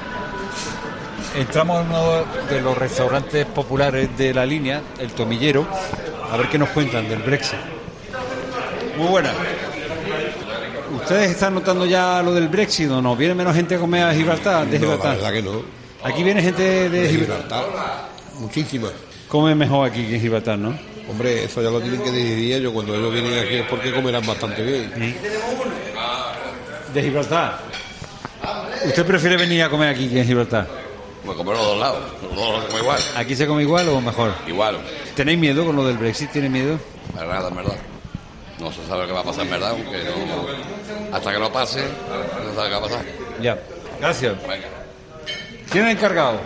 Entramos en uno de los restaurantes populares de la línea, el Tomillero, a ver qué nos cuentan del Brexit. Muy buena. ¿Ustedes están notando ya lo del Brexit o no? ¿Viene menos gente a comer a Gibraltar? De Gibraltar? No, la verdad que no. Aquí viene gente de, de Gibraltar. Gibraltar. Muchísima. Come mejor aquí que en Gibraltar, ¿no? Hombre, eso ya lo tienen que decidir ellos. Cuando ellos vienen aquí es porque comerán bastante bien. ¿Sí? ¿De Gibraltar? ¿Usted prefiere venir a comer aquí que en Gibraltar? Pues comer los dos lados, los dos se come igual. ¿Aquí se come igual o mejor? Igual. ¿Tenéis miedo con lo del Brexit? ¿Tiene miedo? La verdad, en verdad. No se sabe qué va a pasar en verdad, aunque no... Hasta que no pase, no se sabe qué va a pasar. Ya. Gracias. Venga. ¿Quién es el encargado?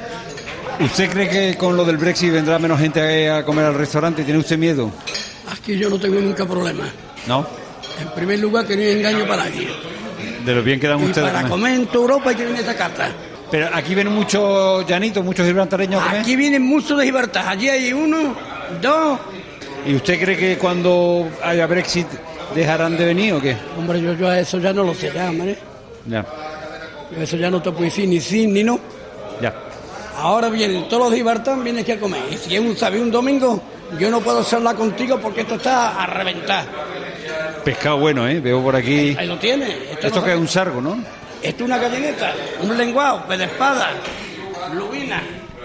¿Usted cree que con lo del Brexit vendrá menos gente a comer al restaurante? ¿Tiene usted miedo? Aquí yo no tengo nunca problema. ¿No? En primer lugar, que no hay engaño para nadie. De lo bien que dan y ustedes. Para comer en toda Europa hay que venir a esta carta. Pero aquí vienen muchos llanitos, muchos gibraltareños. Aquí vienen muchos de Gibraltar. Allí hay uno, dos. ¿Y usted cree que cuando haya Brexit dejarán de venir o qué? Hombre, yo, yo a eso ya no lo sé, ya, hombre. Ya. Yo eso ya no te puedo decir ni sí ni no. Ya. Ahora vienen todos los de Gibraltar, vienen aquí a comer. Y si es un sábado un domingo, yo no puedo hablar contigo porque esto está a reventar. Pescado bueno, ¿eh? Veo por aquí. Ahí lo tiene. Esto, esto que es un sargo, ¿no? Esto es una gallineta, un lenguado, pez de espada, lubina,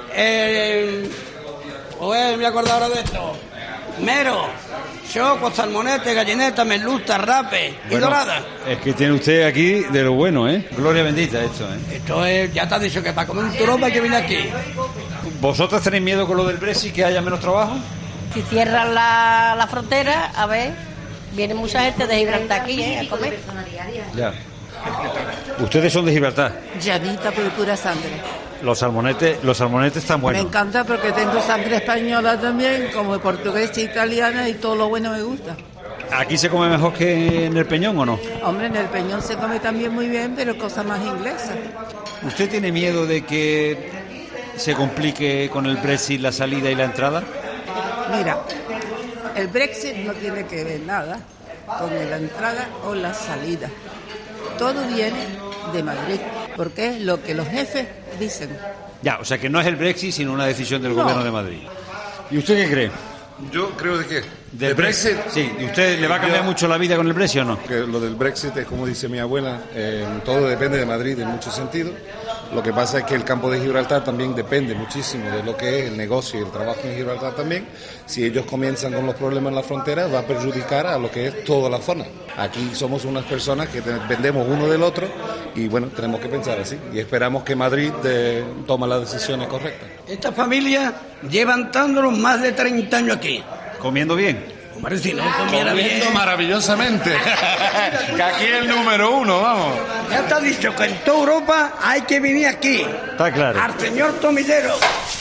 eh, pues me voy a acordar ahora de esto, mero, choco, salmonete, gallineta, merluza, rape y bueno, dorada. Es que tiene usted aquí de lo bueno, ¿eh? Gloria bendita esto, ¿eh? Esto es, ya te has dicho que para comer un turopa hay que venir aquí. ¿Vosotros tenéis miedo con lo del Brexit, que haya menos trabajo? Si cierran la, la frontera, a ver, viene mucha gente de Gibraltar aquí, ¿eh? A comer. Ya. ¿Ustedes son de Gibraltar? Llanita por pura sangre. Los salmonetes, los salmonetes están buenos. Me encanta porque tengo sangre española también, como portuguesa, italiana y todo lo bueno me gusta. ¿Aquí se come mejor que en el Peñón o no? Hombre, en el Peñón se come también muy bien, pero cosas más inglesas. ¿Usted tiene miedo de que se complique con el Brexit la salida y la entrada? Mira, el Brexit no tiene que ver nada con la entrada o la salida. Todo viene de Madrid, porque es lo que los jefes dicen. Ya, o sea que no es el Brexit, sino una decisión del no. gobierno de Madrid. ¿Y usted qué cree? Yo creo de qué. ¿De, ¿De Brexit? Brexit? Sí. ¿Y usted le va a cambiar Yo- mucho la vida con el Brexit o no? Que lo del Brexit es como dice mi abuela, eh, todo depende de Madrid en muchos sentidos. Lo que pasa es que el campo de Gibraltar también depende muchísimo de lo que es el negocio y el trabajo en Gibraltar también. Si ellos comienzan con los problemas en la frontera, va a perjudicar a lo que es toda la zona. Aquí somos unas personas que dependemos uno del otro y bueno, tenemos que pensar así. Y esperamos que Madrid eh, tome las decisiones correctas. Esta familia llevan dándonos más de treinta años aquí. ¿Comiendo bien? Hombre, si no comiera Comiendo bien. maravillosamente. Que aquí es el número uno, vamos. Ya está dicho que en toda Europa hay que venir aquí. Está claro. Al señor Tomillero.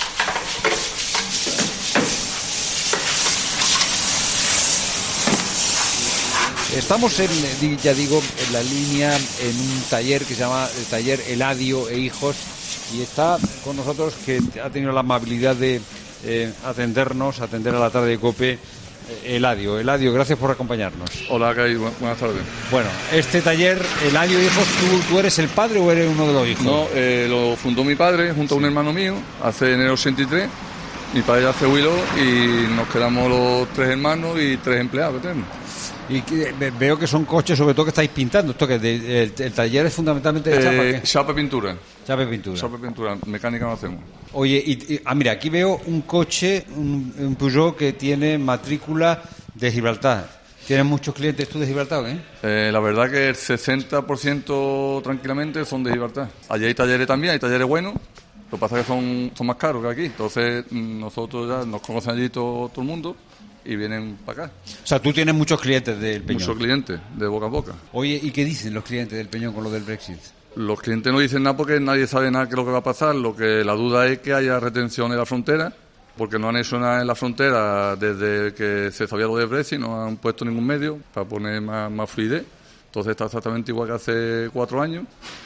Estamos, en, di- ya digo, en la línea, en un taller que se llama el Taller Eladio e Hijos, y está con nosotros, que ha tenido la amabilidad de eh, atendernos, atender a la tarde de COPE, eh, Eladio. Eladio, gracias por acompañarnos. Hola, ¿qué hay? Bu- Buenas tardes. Bueno, este taller, Eladio e Hijos, ¿tú, ¿tú eres el padre o eres uno de los hijos? No, eh, lo fundó mi padre junto a un hermano mío hace enero ochenta y tres. Mi padre ya se jubiló y nos quedamos los tres hermanos y tres empleados que tenemos. Y que, ve- veo que son coches, sobre todo, que estáis pintando. Esto que de- el, el taller es fundamentalmente de chapa, Eh, ¿qué? chapa y pintura. Chapa y pintura. Chapa y pintura. Mecánica no hacemos. Oye, y, y- ah, mira, aquí veo un coche, un, un Peugeot que tiene matrícula de Gibraltar. ¿Tienes muchos clientes tú de Gibraltar, eh? Eh, la verdad que el sesenta por ciento tranquilamente son de Gibraltar. Allí hay talleres también, hay talleres buenos. Lo que pasa es que son, son más caros que aquí. Entonces mm, nosotros ya nos conocen allí todo, todo el mundo y vienen para acá. O sea, tú tienes muchos clientes del Peñón. Muchos clientes, de boca a boca. Oye, ¿y qué dicen los clientes del Peñón con lo del Brexit? Los clientes no dicen nada porque nadie sabe nada de lo que va a pasar. Lo que la duda es que haya retención en la frontera, porque no han hecho nada en la frontera desde que se sabía lo de Brexit, no han puesto ningún medio para poner más, más fluidez. Entonces está exactamente igual que hace cuatro años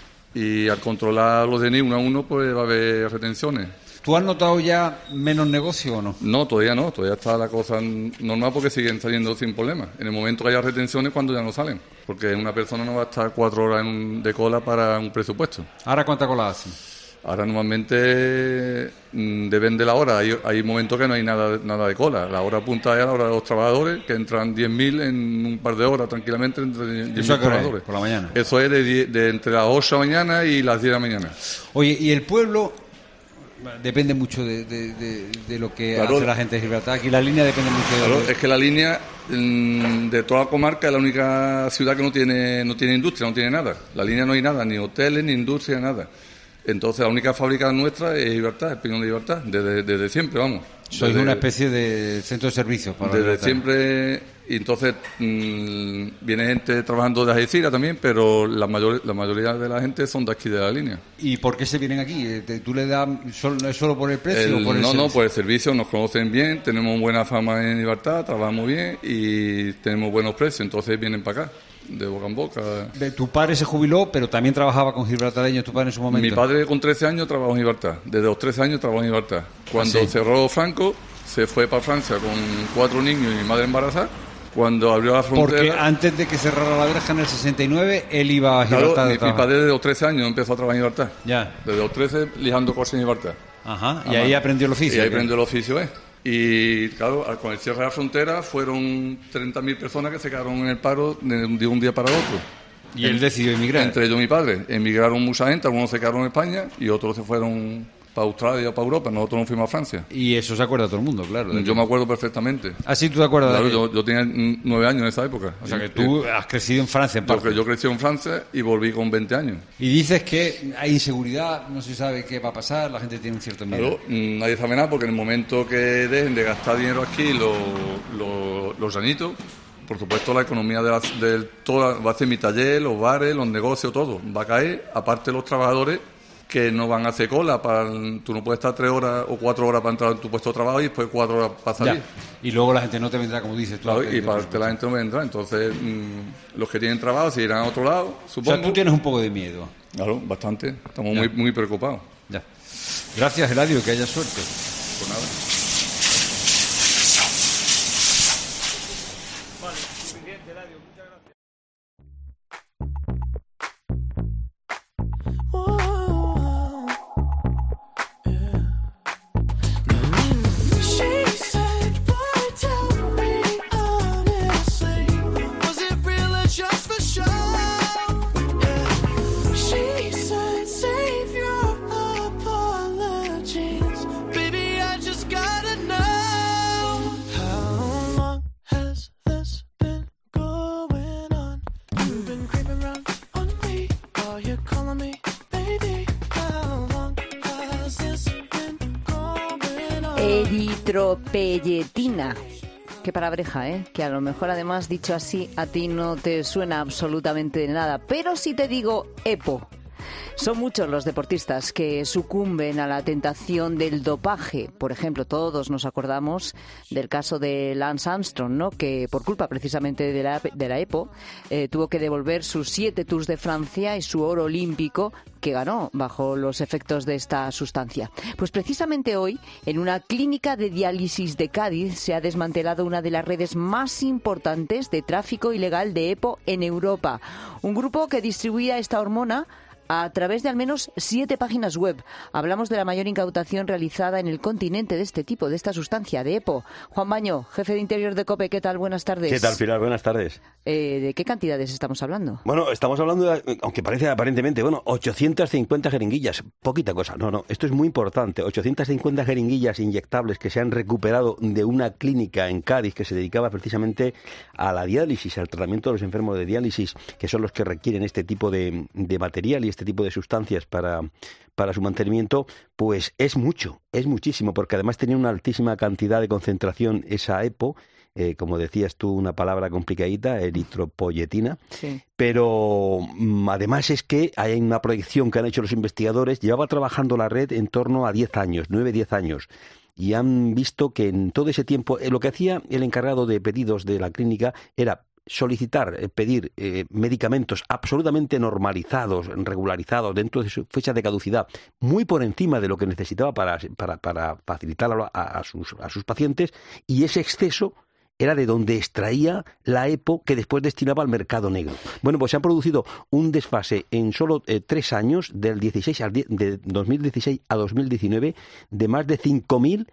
y al controlar los D N I uno a uno pues va a haber retenciones. ¿Tú has notado ya menos negocio o no? No, todavía no, todavía está la cosa normal porque siguen saliendo sin problemas. En el momento que haya retenciones, cuando ya no salen, porque una persona no va a estar cuatro horas en un- de cola para un presupuesto. ¿Ahora cuánta cola hacen? Ahora normalmente mm, depende de la hora, hay, hay momentos que no hay nada, nada de cola. La hora punta es a la hora de los trabajadores, que entran diez mil en un par de horas tranquilamente entre diez mil ¿Eso a qué hora es? trabajadores. ¿Por la mañana? Eso es de, die- de entre las ocho de la mañana y las diez de la mañana. Oye, ¿y el pueblo? Depende mucho de, de- de- de lo que Claro. hace la gente de Gibraltar. Aquí la línea depende mucho de... Claro, es que la línea mm, de toda la comarca es la única ciudad que no tiene no tiene industria, no tiene nada. La línea no hay nada, ni hoteles, ni industria, nada. Entonces la única fábrica nuestra es Gibraltar, el Peñón de Gibraltar, desde, desde siempre, vamos. Sois Desde- una especie de centro de servicios para Desde Gibraltar. siempre, y entonces mm, viene gente trabajando de Algeciras también, pero la, mayor, la mayoría de la gente son de aquí de la línea. ¿Y por qué se vienen aquí? Eh, te- ¿Tú le das solo, es solo por el precio El- o por el no, no, servicio? por el servicio nos conocen bien, tenemos buena fama en Libertad, trabajamos bien y tenemos buenos precios, entonces vienen para acá, de boca en boca. De- Tu padre se jubiló, pero también trabajaba con gibraltareños, tu padre en su momento. Mi padre con trece años trabajó en Gibraltar, desde los trece años trabajó en Gibraltar. Cuando ¿Ah, sí? cerró Franco, se fue para Francia con cuatro niños y mi madre embarazada. Cuando abrió la frontera... Porque antes de que cerrara la verja en el sesenta y nueve, él iba a Claro, Gibraltar. mi, a mi trabajar. padre desde los trece años empezó a trabajar en Gibraltar. Ya. Desde los trece lijando cosas en Gibraltar. Ajá, y Además, ahí aprendió el oficio. Y ahí ¿qué? aprendió el oficio, ¿eh? Y claro, al- con el cierre de la frontera fueron treinta mil personas que se quedaron en el paro de, de un día para el otro. Y él decidió emigrar. Entre ellos mi padre. Emigraron mucha gente, algunos se quedaron en España y otros se fueron para Australia o para Europa. Nosotros nos fuimos a Francia. Y eso se acuerda todo el mundo, claro. de Yo que- me acuerdo perfectamente. ¿Ah, sí? ¿Tú te acuerdas? Claro, de yo, yo tenía mm, nueve años en esa época. O sea, que tú has crecido en Francia, en Yo, parte. cre- yo crecí en Francia y volví con veinte años. Y dices que hay inseguridad, no se sabe qué va a pasar, la gente tiene un cierto miedo. Claro, mm, nadie sabe nada porque en el momento que dejen de gastar dinero aquí los, los, los llanitos, por supuesto la economía de, la, de toda, va a ser mi taller, los bares, los negocios, todo. Va a caer, aparte los trabajadores que no van a hacer cola. Para, tú no puedes estar tres horas o cuatro horas para entrar en tu puesto de trabajo y después cuatro horas para salir. Ya. Y luego la gente no te vendrá, como dices tú. Claro, a pedir y para otros que la gente no vendrá. Entonces, mm, los que tienen trabajo se irán a otro lado, O supongo. sea, tú tienes un poco de miedo. Claro, bastante. Estamos Ya. muy, muy preocupados. Ya. Gracias, Eladio, que haya suerte. Pues nada. She said, boy, tell Eritropelletina. Qué palabreja, ¿eh? Que a lo mejor, además, dicho así, a ti no te suena absolutamente de nada. Pero si te digo EPO. Son muchos los deportistas que sucumben a la tentación del dopaje. Por ejemplo, todos nos acordamos del caso de Lance Armstrong, ¿no? Que por culpa precisamente de la, de la EPO eh, tuvo que devolver sus siete Tours de Francia y su oro olímpico que ganó bajo los efectos de esta sustancia. Pues precisamente hoy, en una clínica de diálisis de Cádiz, se ha desmantelado una de las redes más importantes de tráfico ilegal de EPO en Europa. Un grupo que distribuía esta hormona a través de al menos siete páginas web. Hablamos de la mayor incautación realizada en el continente de este tipo, de esta sustancia, de EPO. Juan Baño, jefe de Interior de COPE, ¿qué tal? Buenas tardes. ¿Qué tal, Pilar? Buenas tardes. Eh, ¿De qué cantidades estamos hablando? Bueno, estamos hablando, de, aunque parece aparentemente, bueno, ochocientas cincuenta jeringuillas. Poquita cosa. No, no, esto es muy importante. ochocientas cincuenta jeringuillas inyectables que se han recuperado de una clínica en Cádiz que se dedicaba precisamente a la diálisis, al tratamiento de los enfermos de diálisis, que son los que requieren este tipo de, de material y este tipo de sustancias para, para su mantenimiento, pues es mucho, es muchísimo, porque además tenía una altísima cantidad de concentración esa EPO, eh, como decías tú, una palabra complicadita, eritropoyetina, sí. Pero mm, además es que hay una proyección que han hecho los investigadores, llevaba trabajando la red en torno a diez años, nueve, diez años, y han visto que en todo ese tiempo, eh, lo que hacía el encargado de pedidos de la clínica era solicitar, eh, pedir eh, medicamentos absolutamente normalizados, regularizados, dentro de su fecha de caducidad, muy por encima de lo que necesitaba para, para, para facilitar a, a, sus, a sus pacientes, y ese exceso era de donde extraía la EPO que después destinaba al mercado negro. Bueno, pues se ha producido un desfase en solo eh, tres años, del dieciséis al die- de dos mil dieciséis a dos mil diecinueve, de más de cinco mil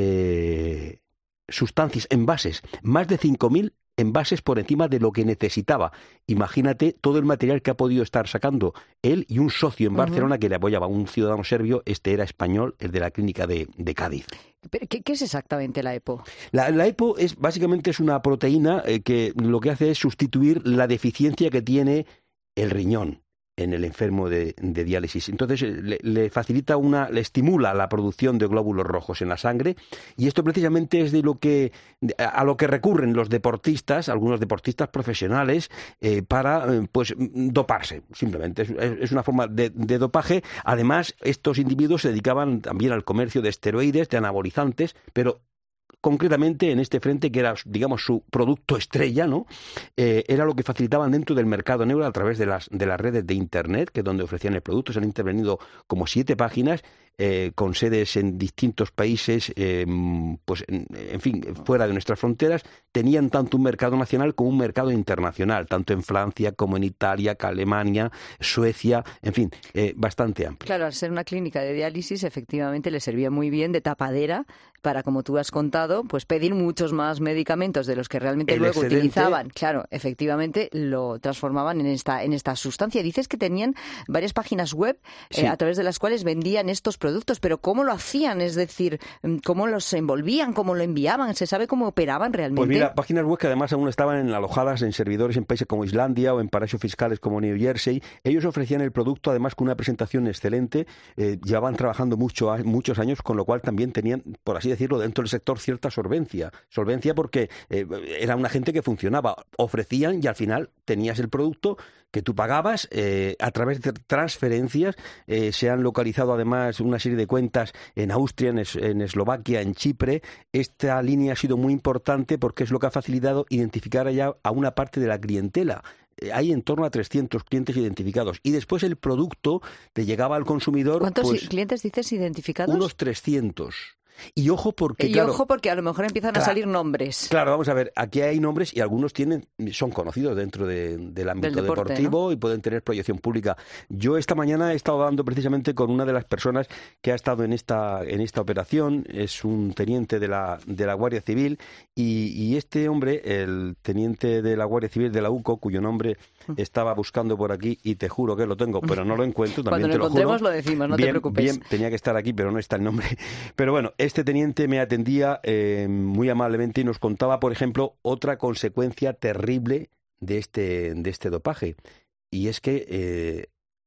eh, sustancias, envases, más de cinco mil envases por encima de lo que necesitaba. Imagínate todo el material que ha podido estar sacando él y un socio en Barcelona uh-huh. que le apoyaba, un ciudadano serbio, este era español, el de la clínica de, de Cádiz. ¿Qué, ¿Qué es exactamente la EPO? La, la EPO es básicamente es una proteína eh, que lo que hace es sustituir la deficiencia que tiene el riñón en el enfermo de, de diálisis. Entonces le, le facilita una, le estimula la producción de glóbulos rojos en la sangre, y esto precisamente es de lo que a lo que recurren los deportistas, algunos deportistas profesionales, eh, para eh, pues doparse. Simplemente es, es una forma de, de dopaje. Además, estos individuos se dedicaban también al comercio de esteroides, de anabolizantes, pero concretamente en este frente, que era, digamos, su producto estrella, ¿no? Eh, era lo que facilitaban dentro del mercado negro a través de las, de las redes de Internet, que es donde ofrecían el producto. Se han intervenido como siete páginas, eh, con sedes en distintos países, eh, pues en, en fin, fuera de nuestras fronteras. Tenían tanto un mercado nacional como un mercado internacional, tanto en Francia como en Italia, Alemania, Suecia, en fin, eh, bastante amplio. Claro, al ser una clínica de diálisis, efectivamente le servía muy bien de tapadera para, como tú has contado, pues pedir muchos más medicamentos de los que realmente el luego excedente... utilizaban. Claro, efectivamente lo transformaban en esta en esta sustancia. Dices que tenían varias páginas web sí. eh, a través de las cuales vendían estos productos, pero ¿cómo lo hacían? Es decir, ¿cómo los envolvían? ¿Cómo lo enviaban? ¿Se sabe cómo operaban realmente? Pues mira, páginas web que además aún estaban alojadas en servidores en países como Islandia o en paraísos fiscales como New Jersey. Ellos ofrecían el producto además con una presentación excelente. Eh, llevaban trabajando mucho, muchos años, con lo cual también tenían, por así decirlo, dentro del sector cierta solvencia. Solvencia porque eh, era una gente que funcionaba. Ofrecían y al final tenías el producto que tú pagabas eh, a través de transferencias. Eh, se han localizado además una serie de cuentas en Austria, en, es, en Eslovaquia, en Chipre. Esta línea ha sido muy importante porque es lo que ha facilitado identificar ya a una parte de la clientela. Hay en torno a trescientos clientes identificados. Y después el producto te llegaba al consumidor. ¿Cuántos pues, clientes dices identificados? Unos trescientos. Y ojo porque, y claro, ojo porque a lo mejor empiezan claro, a salir nombres. Claro, vamos a ver, aquí hay nombres y algunos tienen son conocidos dentro de, del ámbito del deporte, deportivo, ¿no? Y pueden tener proyección pública. Yo esta mañana he estado hablando precisamente con una de las personas que ha estado en esta en esta operación. Es un teniente de la de la Guardia Civil y, y este hombre, el teniente de la Guardia Civil de la U C O, cuyo nombre estaba buscando por aquí y te juro que lo tengo, pero no lo encuentro. También Cuando te lo lo encontremos juro. lo decimos, no bien, te preocupes. Bien, tenía que estar aquí, pero no está el nombre. Pero bueno, este teniente me atendía eh, muy amablemente y nos contaba, por ejemplo, otra consecuencia terrible de este, de este dopaje. Y es que eh,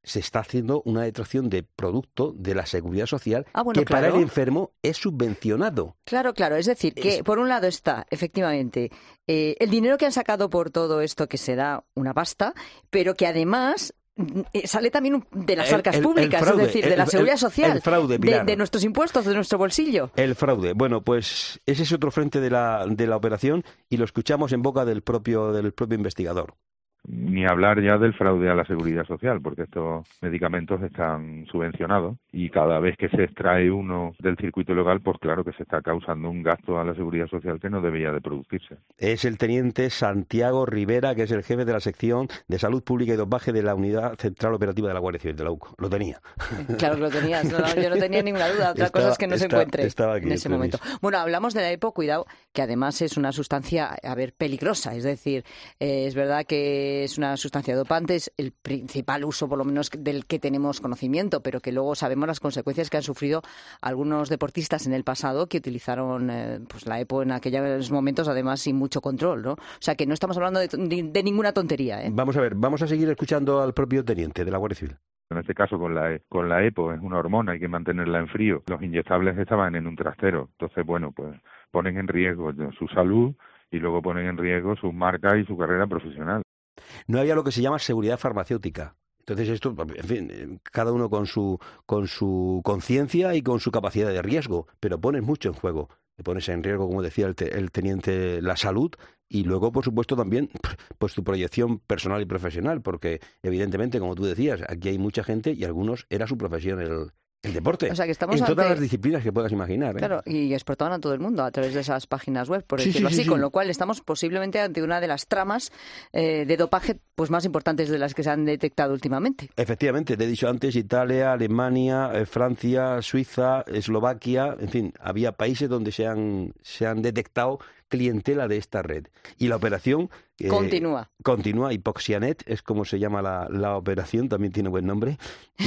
se está haciendo una detracción de producto de la Seguridad Social ah, bueno, que claro. para el enfermo es subvencionado. Claro, claro. Es decir, que es... por un lado está, efectivamente, eh, el dinero que han sacado por todo esto, que será una pasta, pero que además eh, sale también de las arcas el, el, públicas, el fraude, es decir, de el, la Seguridad el, Social, el fraude, de, de nuestros impuestos, de nuestro bolsillo. El fraude. Bueno, pues ese es otro frente de la, de la operación y lo escuchamos en boca del propio, del propio investigador. Ni hablar ya del fraude a la Seguridad Social, porque estos medicamentos están subvencionados y cada vez que se extrae uno del circuito legal, pues claro que se está causando un gasto a la Seguridad Social que no debería de producirse. Es el teniente Santiago Rivera, que es el jefe de la sección de Salud Pública y Dopaje de la Unidad Central Operativa de la Guardia Civil de la U C O. Lo tenía. Claro que lo tenías, no, yo no tenía ninguna duda. Otra estaba, cosa es que no está, se encuentre estaba aquí en ese momento. Bueno, hablamos de la EPO, cuidado, que además es una sustancia, a ver, peligrosa. Es decir, eh, es verdad que es una sustancia dopante, es el principal uso, por lo menos, del que tenemos conocimiento, pero que luego sabemos las consecuencias que han sufrido algunos deportistas en el pasado que utilizaron eh, pues la EPO en aquellos momentos, además, sin mucho control, ¿no? O sea, que no estamos hablando de, de, de ninguna tontería, ¿eh? Vamos a ver, vamos a seguir escuchando al propio teniente de la Guardia Civil. En este caso, con la, con la EPO, es una hormona, hay que mantenerla en frío. Los inyectables estaban en un trastero, entonces, bueno, pues ponen en riesgo su salud y luego ponen en riesgo sus marcas y su carrera profesional. No había lo que se llama seguridad farmacéutica. Entonces esto, en fin, cada uno con su con su conciencia y con su capacidad de riesgo, pero pones mucho en juego. Te pones en riesgo, como decía el, te, el teniente, la salud y luego, por supuesto, también pues tu proyección personal y profesional, porque evidentemente, como tú decías, aquí hay mucha gente y algunos era su profesión el El deporte, o sea, que estamos en ante... todas las disciplinas que puedas imaginar. ¿eh? Claro, y exportaban a todo el mundo a través de esas páginas web, por sí, decirlo sí, así, sí, con sí. lo cual estamos posiblemente ante una de las tramas eh, de dopaje pues más importantes de las que se han detectado últimamente. Efectivamente, te he dicho antes, Italia, Alemania, eh, Francia, Suiza, Eslovaquia, en fin, había países donde se han, se han detectado clientela de esta red. Y la operación... Eh, continúa. Continúa, Hypoxianet es como se llama la, la operación, también tiene buen nombre. Y,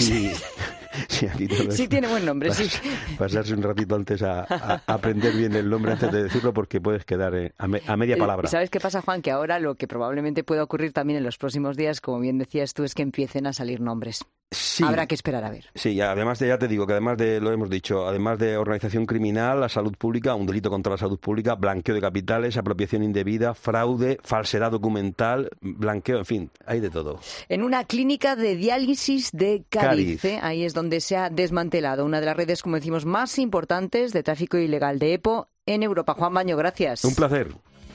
sí, aquí sí tiene buen nombre, pas, sí. Pasarse un ratito antes a, a, a aprender bien el nombre antes de decirlo porque puedes quedar eh, a, me, a media palabra. ¿Sabes qué pasa, Juan? Que ahora lo que probablemente pueda ocurrir también en los próximos días, como bien decías tú, es que empiecen a salir nombres. Sí. Habrá que esperar a ver. Sí, además de, ya te digo, que además de, lo hemos dicho, además de organización criminal, la salud pública, un delito contra la salud pública, blanqueo de capitales, apropiación indebida, fraude, falsedad documental, blanqueo, en fin, hay de todo. En una clínica de diálisis de Cádiz, Cádiz. ¿eh? Ahí es donde se ha desmantelado una de las redes, como decimos, más importantes de tráfico ilegal de EPO en Europa. Juan Baño, gracias. Un placer.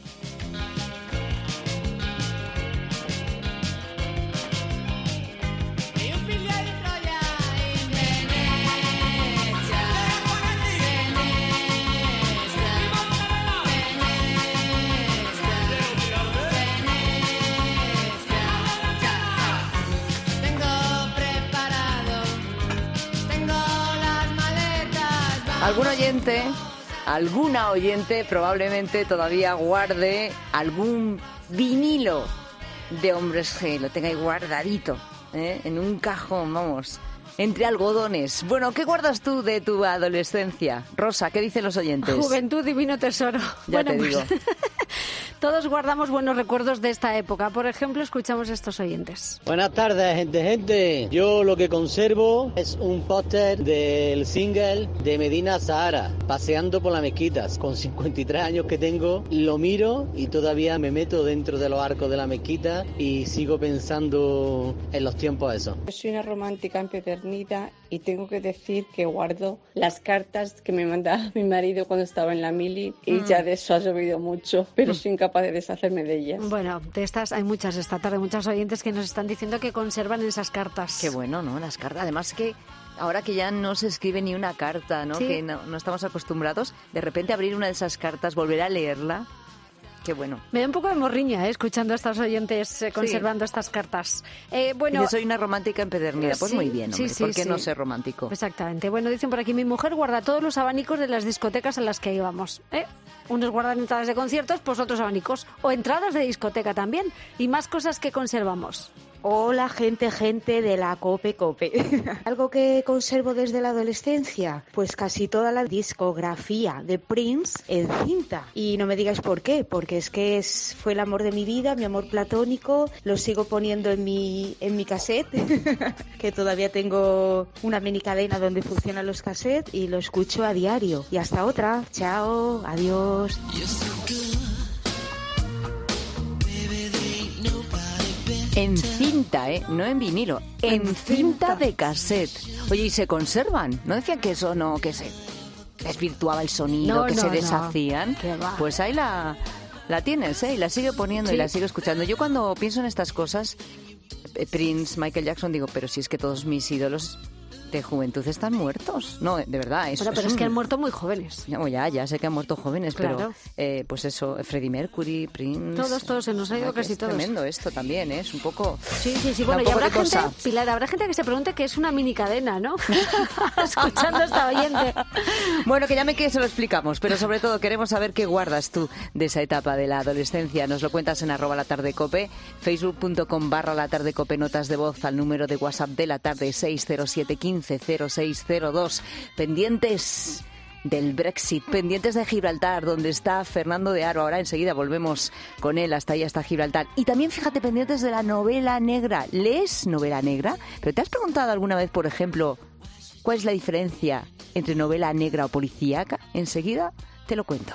Algún oyente, alguna oyente probablemente todavía guarde algún vinilo de Hombres G, lo tenga ahí guardadito, ¿eh? En un cajón, vamos, entre algodones. Bueno, ¿qué guardas tú de tu adolescencia? Rosa, ¿qué dicen los oyentes? Juventud, divino tesoro. Ya bueno, te digo. Pues, todos guardamos buenos recuerdos de esta época. Por ejemplo, escuchamos a estos oyentes. Buenas tardes, gente, gente. Yo lo que conservo es un póster del single de Medina Zahara, Paseando por las Mezquitas. Con cincuenta y tres años que tengo, lo miro y todavía me meto dentro de los arcos de la mezquita y sigo pensando en los tiempos esos. Yo soy una romántica empedernida y tengo que decir que guardo las cartas que me mandaba mi marido cuando estaba en la mili y mm. ya de eso ha llovido mucho, pero mm. soy incapaz de deshacerme de ellas. Bueno, de estas hay muchas esta tarde, muchos oyentes que nos están diciendo que conservan esas cartas. Qué bueno, ¿no? Las cartas, además que ahora que ya no se escribe ni una carta, ¿no? Sí. Que no, no estamos acostumbrados, de repente abrir una de esas cartas, volver a leerla. Qué bueno. Me da un poco de morriña, ¿eh? Escuchando a estos oyentes eh, conservando sí. estas cartas. Eh, bueno, yo soy una romántica empedernida. Pues sí, muy bien, hombre. Sí, sí, ¿por qué sí. no ser romántico? Exactamente. Bueno, dicen por aquí, mi mujer guarda todos los abanicos de las discotecas en las que íbamos. ¿eh? Unos guardan entradas de conciertos, pues otros abanicos. O entradas de discoteca también. Y más cosas que conservamos. Hola, gente, gente de la Cope Cope. ¿Algo que conservo desde la adolescencia? Pues casi toda la discografía de Prince en cinta. Y no me digáis por qué, porque es que es, fue el amor de mi vida, mi amor platónico. Lo sigo poniendo en mi, en mi cassette, que todavía tengo una mini cadena donde funcionan los cassettes y lo escucho a diario. Y hasta otra. Chao, adiós. En cinta, ¿eh? No en vinilo. En, en cinta de cassette. Oye, ¿y se conservan? ¿No decían que eso no, que se desvirtuaba el sonido, no, que no, se no. deshacían? Pues ahí la, la tienes, ¿eh? Y la sigo poniendo, sí, y la sigo escuchando. Yo cuando pienso en estas cosas, Prince, Michael Jackson, digo, pero si es que todos mis ídolos de juventud están muertos. No, de verdad. Es, pero pero es, es que un... han muerto muy jóvenes. No, ya, ya sé que han muerto jóvenes, claro. pero eh, pues eso, Freddie Mercury, Prince... Todos, todos, se nos ha ido casi es todos. Es tremendo esto también, ¿eh? Es un poco... Sí, sí, sí. Bueno, y habrá gente, cosa. Pilar, habrá gente que se pregunte que es una mini cadena, ¿no? Escuchando a esta oyente. Bueno, que ya me que se lo explicamos, pero sobre todo queremos saber qué guardas tú de esa etapa de la adolescencia. Nos lo cuentas en arroba la tarde cope, facebook.com barra la tarde cope, notas de voz al número de WhatsApp de la tarde seis cero siete uno cinco cero seis cero dos. Pendientes del Brexit, pendientes de Gibraltar, donde está Fernando de Aro. Ahora enseguida volvemos con él, hasta ahí, hasta Gibraltar. Y también, fíjate, pendientes de la novela negra. ¿Lees novela negra? ¿Pero te has preguntado alguna vez, por ejemplo, cuál es la diferencia entre novela negra o policíaca? Enseguida te lo cuento.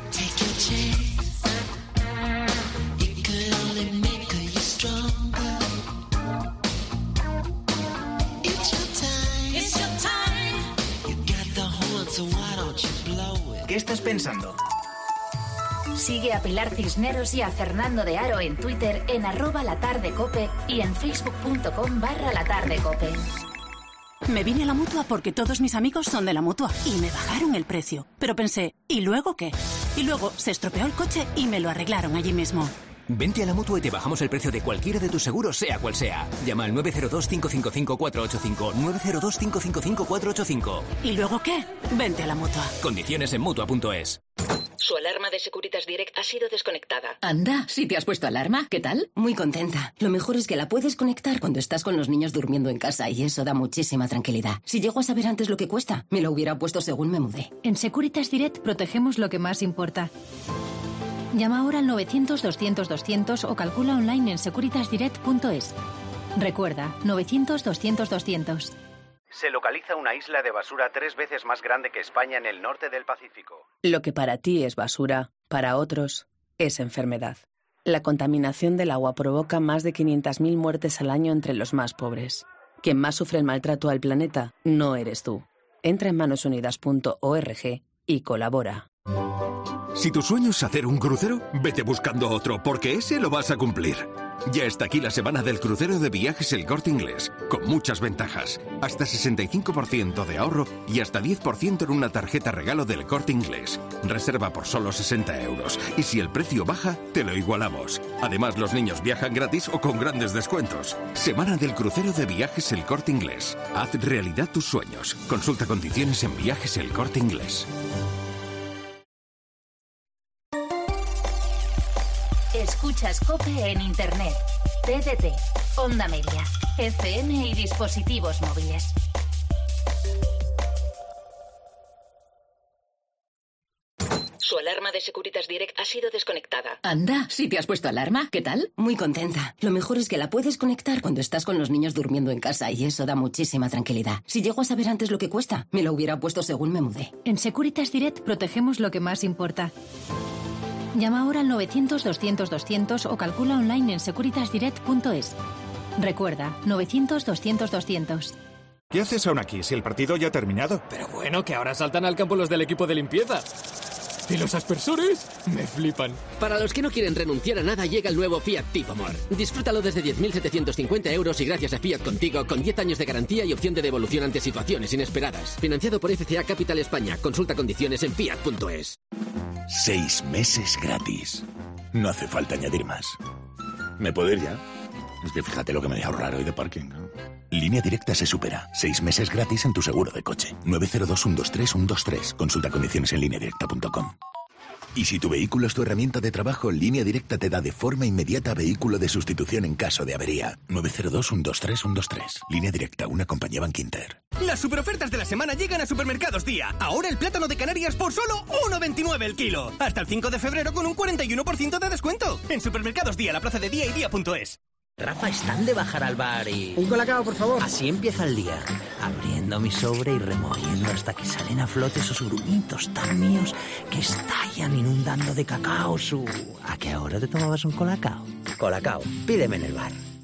¿Qué estás pensando? Sigue a Pilar Cisneros y a Fernando de Aro en Twitter en arroba latardecope y en facebook.com barra latardecope. Me vine a la Mutua porque todos mis amigos son de la Mutua y me bajaron el precio. Pero pensé, ¿y luego qué? Y luego se estropeó el coche y me lo arreglaron allí mismo. Vente a la Mutua y te bajamos el precio de cualquiera de tus seguros, sea cual sea. Llama al nueve cero dos, cinco cinco cinco, cuatro ocho cinco, nueve cero dos, cinco cinco cinco, cuatro ocho cinco. ¿Y luego qué? Vente a la Mutua. Condiciones en Mutua punto es. Su alarma de Securitas Direct ha sido desconectada. Anda, ¿sí te has puesto alarma? ¿Qué tal? Muy contenta. Lo mejor es que la puedes conectar cuando estás con los niños durmiendo en casa y eso da muchísima tranquilidad. Si llego a saber antes lo que cuesta, me lo hubiera puesto según me mudé. En Securitas Direct protegemos lo que más importa. Llama ahora al novecientos, doscientos, doscientos o calcula online en securitas direct punto es. Recuerda, novecientos, doscientos, doscientos. Se localiza una isla de basura tres veces más grande que España en el norte del Pacífico. Lo que para ti es basura, para otros es enfermedad. La contaminación del agua provoca más de quinientas mil muertes al año entre los más pobres. Quien más sufre el maltrato al planeta no eres tú. Entra en manos unidas punto org y colabora. Si tu sueño es hacer un crucero, vete buscando otro, porque ese lo vas a cumplir. Ya está aquí la semana del crucero de Viajes El Corte Inglés, con muchas ventajas. Hasta sesenta y cinco por ciento de ahorro y hasta diez por ciento en una tarjeta regalo del Corte Inglés. Reserva por solo sesenta euros. Y si el precio baja, te lo igualamos. Además, los niños viajan gratis o con grandes descuentos. Semana del crucero de Viajes El Corte Inglés. Haz realidad tus sueños. Consulta condiciones en Viajes El Corte Inglés. Escuchas COPE en Internet, T D T, Onda Media, F M y dispositivos móviles. Su alarma de Securitas Direct ha sido desconectada. Anda, ¿sí te has puesto alarma? ¿Qué tal? Muy contenta. Lo mejor es que la puedes conectar cuando estás con los niños durmiendo en casa y eso da muchísima tranquilidad. Si llego a saber antes lo que cuesta, me lo hubiera puesto según me mudé. En Securitas Direct protegemos lo que más importa. Llama ahora al novecientos, doscientos, doscientos o calcula online en securitas direct punto es. Recuerda, novecientos, doscientos, doscientos. ¿Qué haces aún aquí si el partido ya ha terminado? Pero bueno, que ahora saltan al campo los del equipo de limpieza. ¿Y los aspersores? Me flipan. Para los que no quieren renunciar a nada, llega el nuevo Fiat Tipo More. Disfrútalo desde diez mil setecientos cincuenta euros y gracias a Fiat Contigo, con diez años de garantía y opción de devolución ante situaciones inesperadas. Financiado por F C A Capital España. Consulta condiciones en fiat punto es. Seis meses gratis. No hace falta añadir más. ¿Me puedo ir ya? Es que fíjate lo que me voy a ahorrar hoy de parking, ¿no? Línea Directa se supera. Seis meses gratis en tu seguro de coche. nueve cero dos, uno dos tres, uno dos tres. Consulta condiciones en línea directa punto com. Y si tu vehículo es tu herramienta de trabajo, Línea Directa te da de forma inmediata vehículo de sustitución en caso de avería. nueve cero dos, uno dos tres, uno dos tres. Línea Directa, una compañía Bankinter. Las superofertas de la semana llegan a Supermercados Día. Ahora el plátano de Canarias por solo uno veintinueve el kilo. Hasta el cinco de febrero con un cuarenta y uno por ciento de descuento. En Supermercados Día, la plaza de Día y Día punto es. Rafa, están de bajar al bar y... Un colacao, por favor. Así empieza el día. Abriendo mi sobre y removiendo hasta que salen a flote esos grumitos tan míos que estallan inundando de cacao su... ¿A qué hora te tomabas un colacao? Colacao, pídeme en el bar.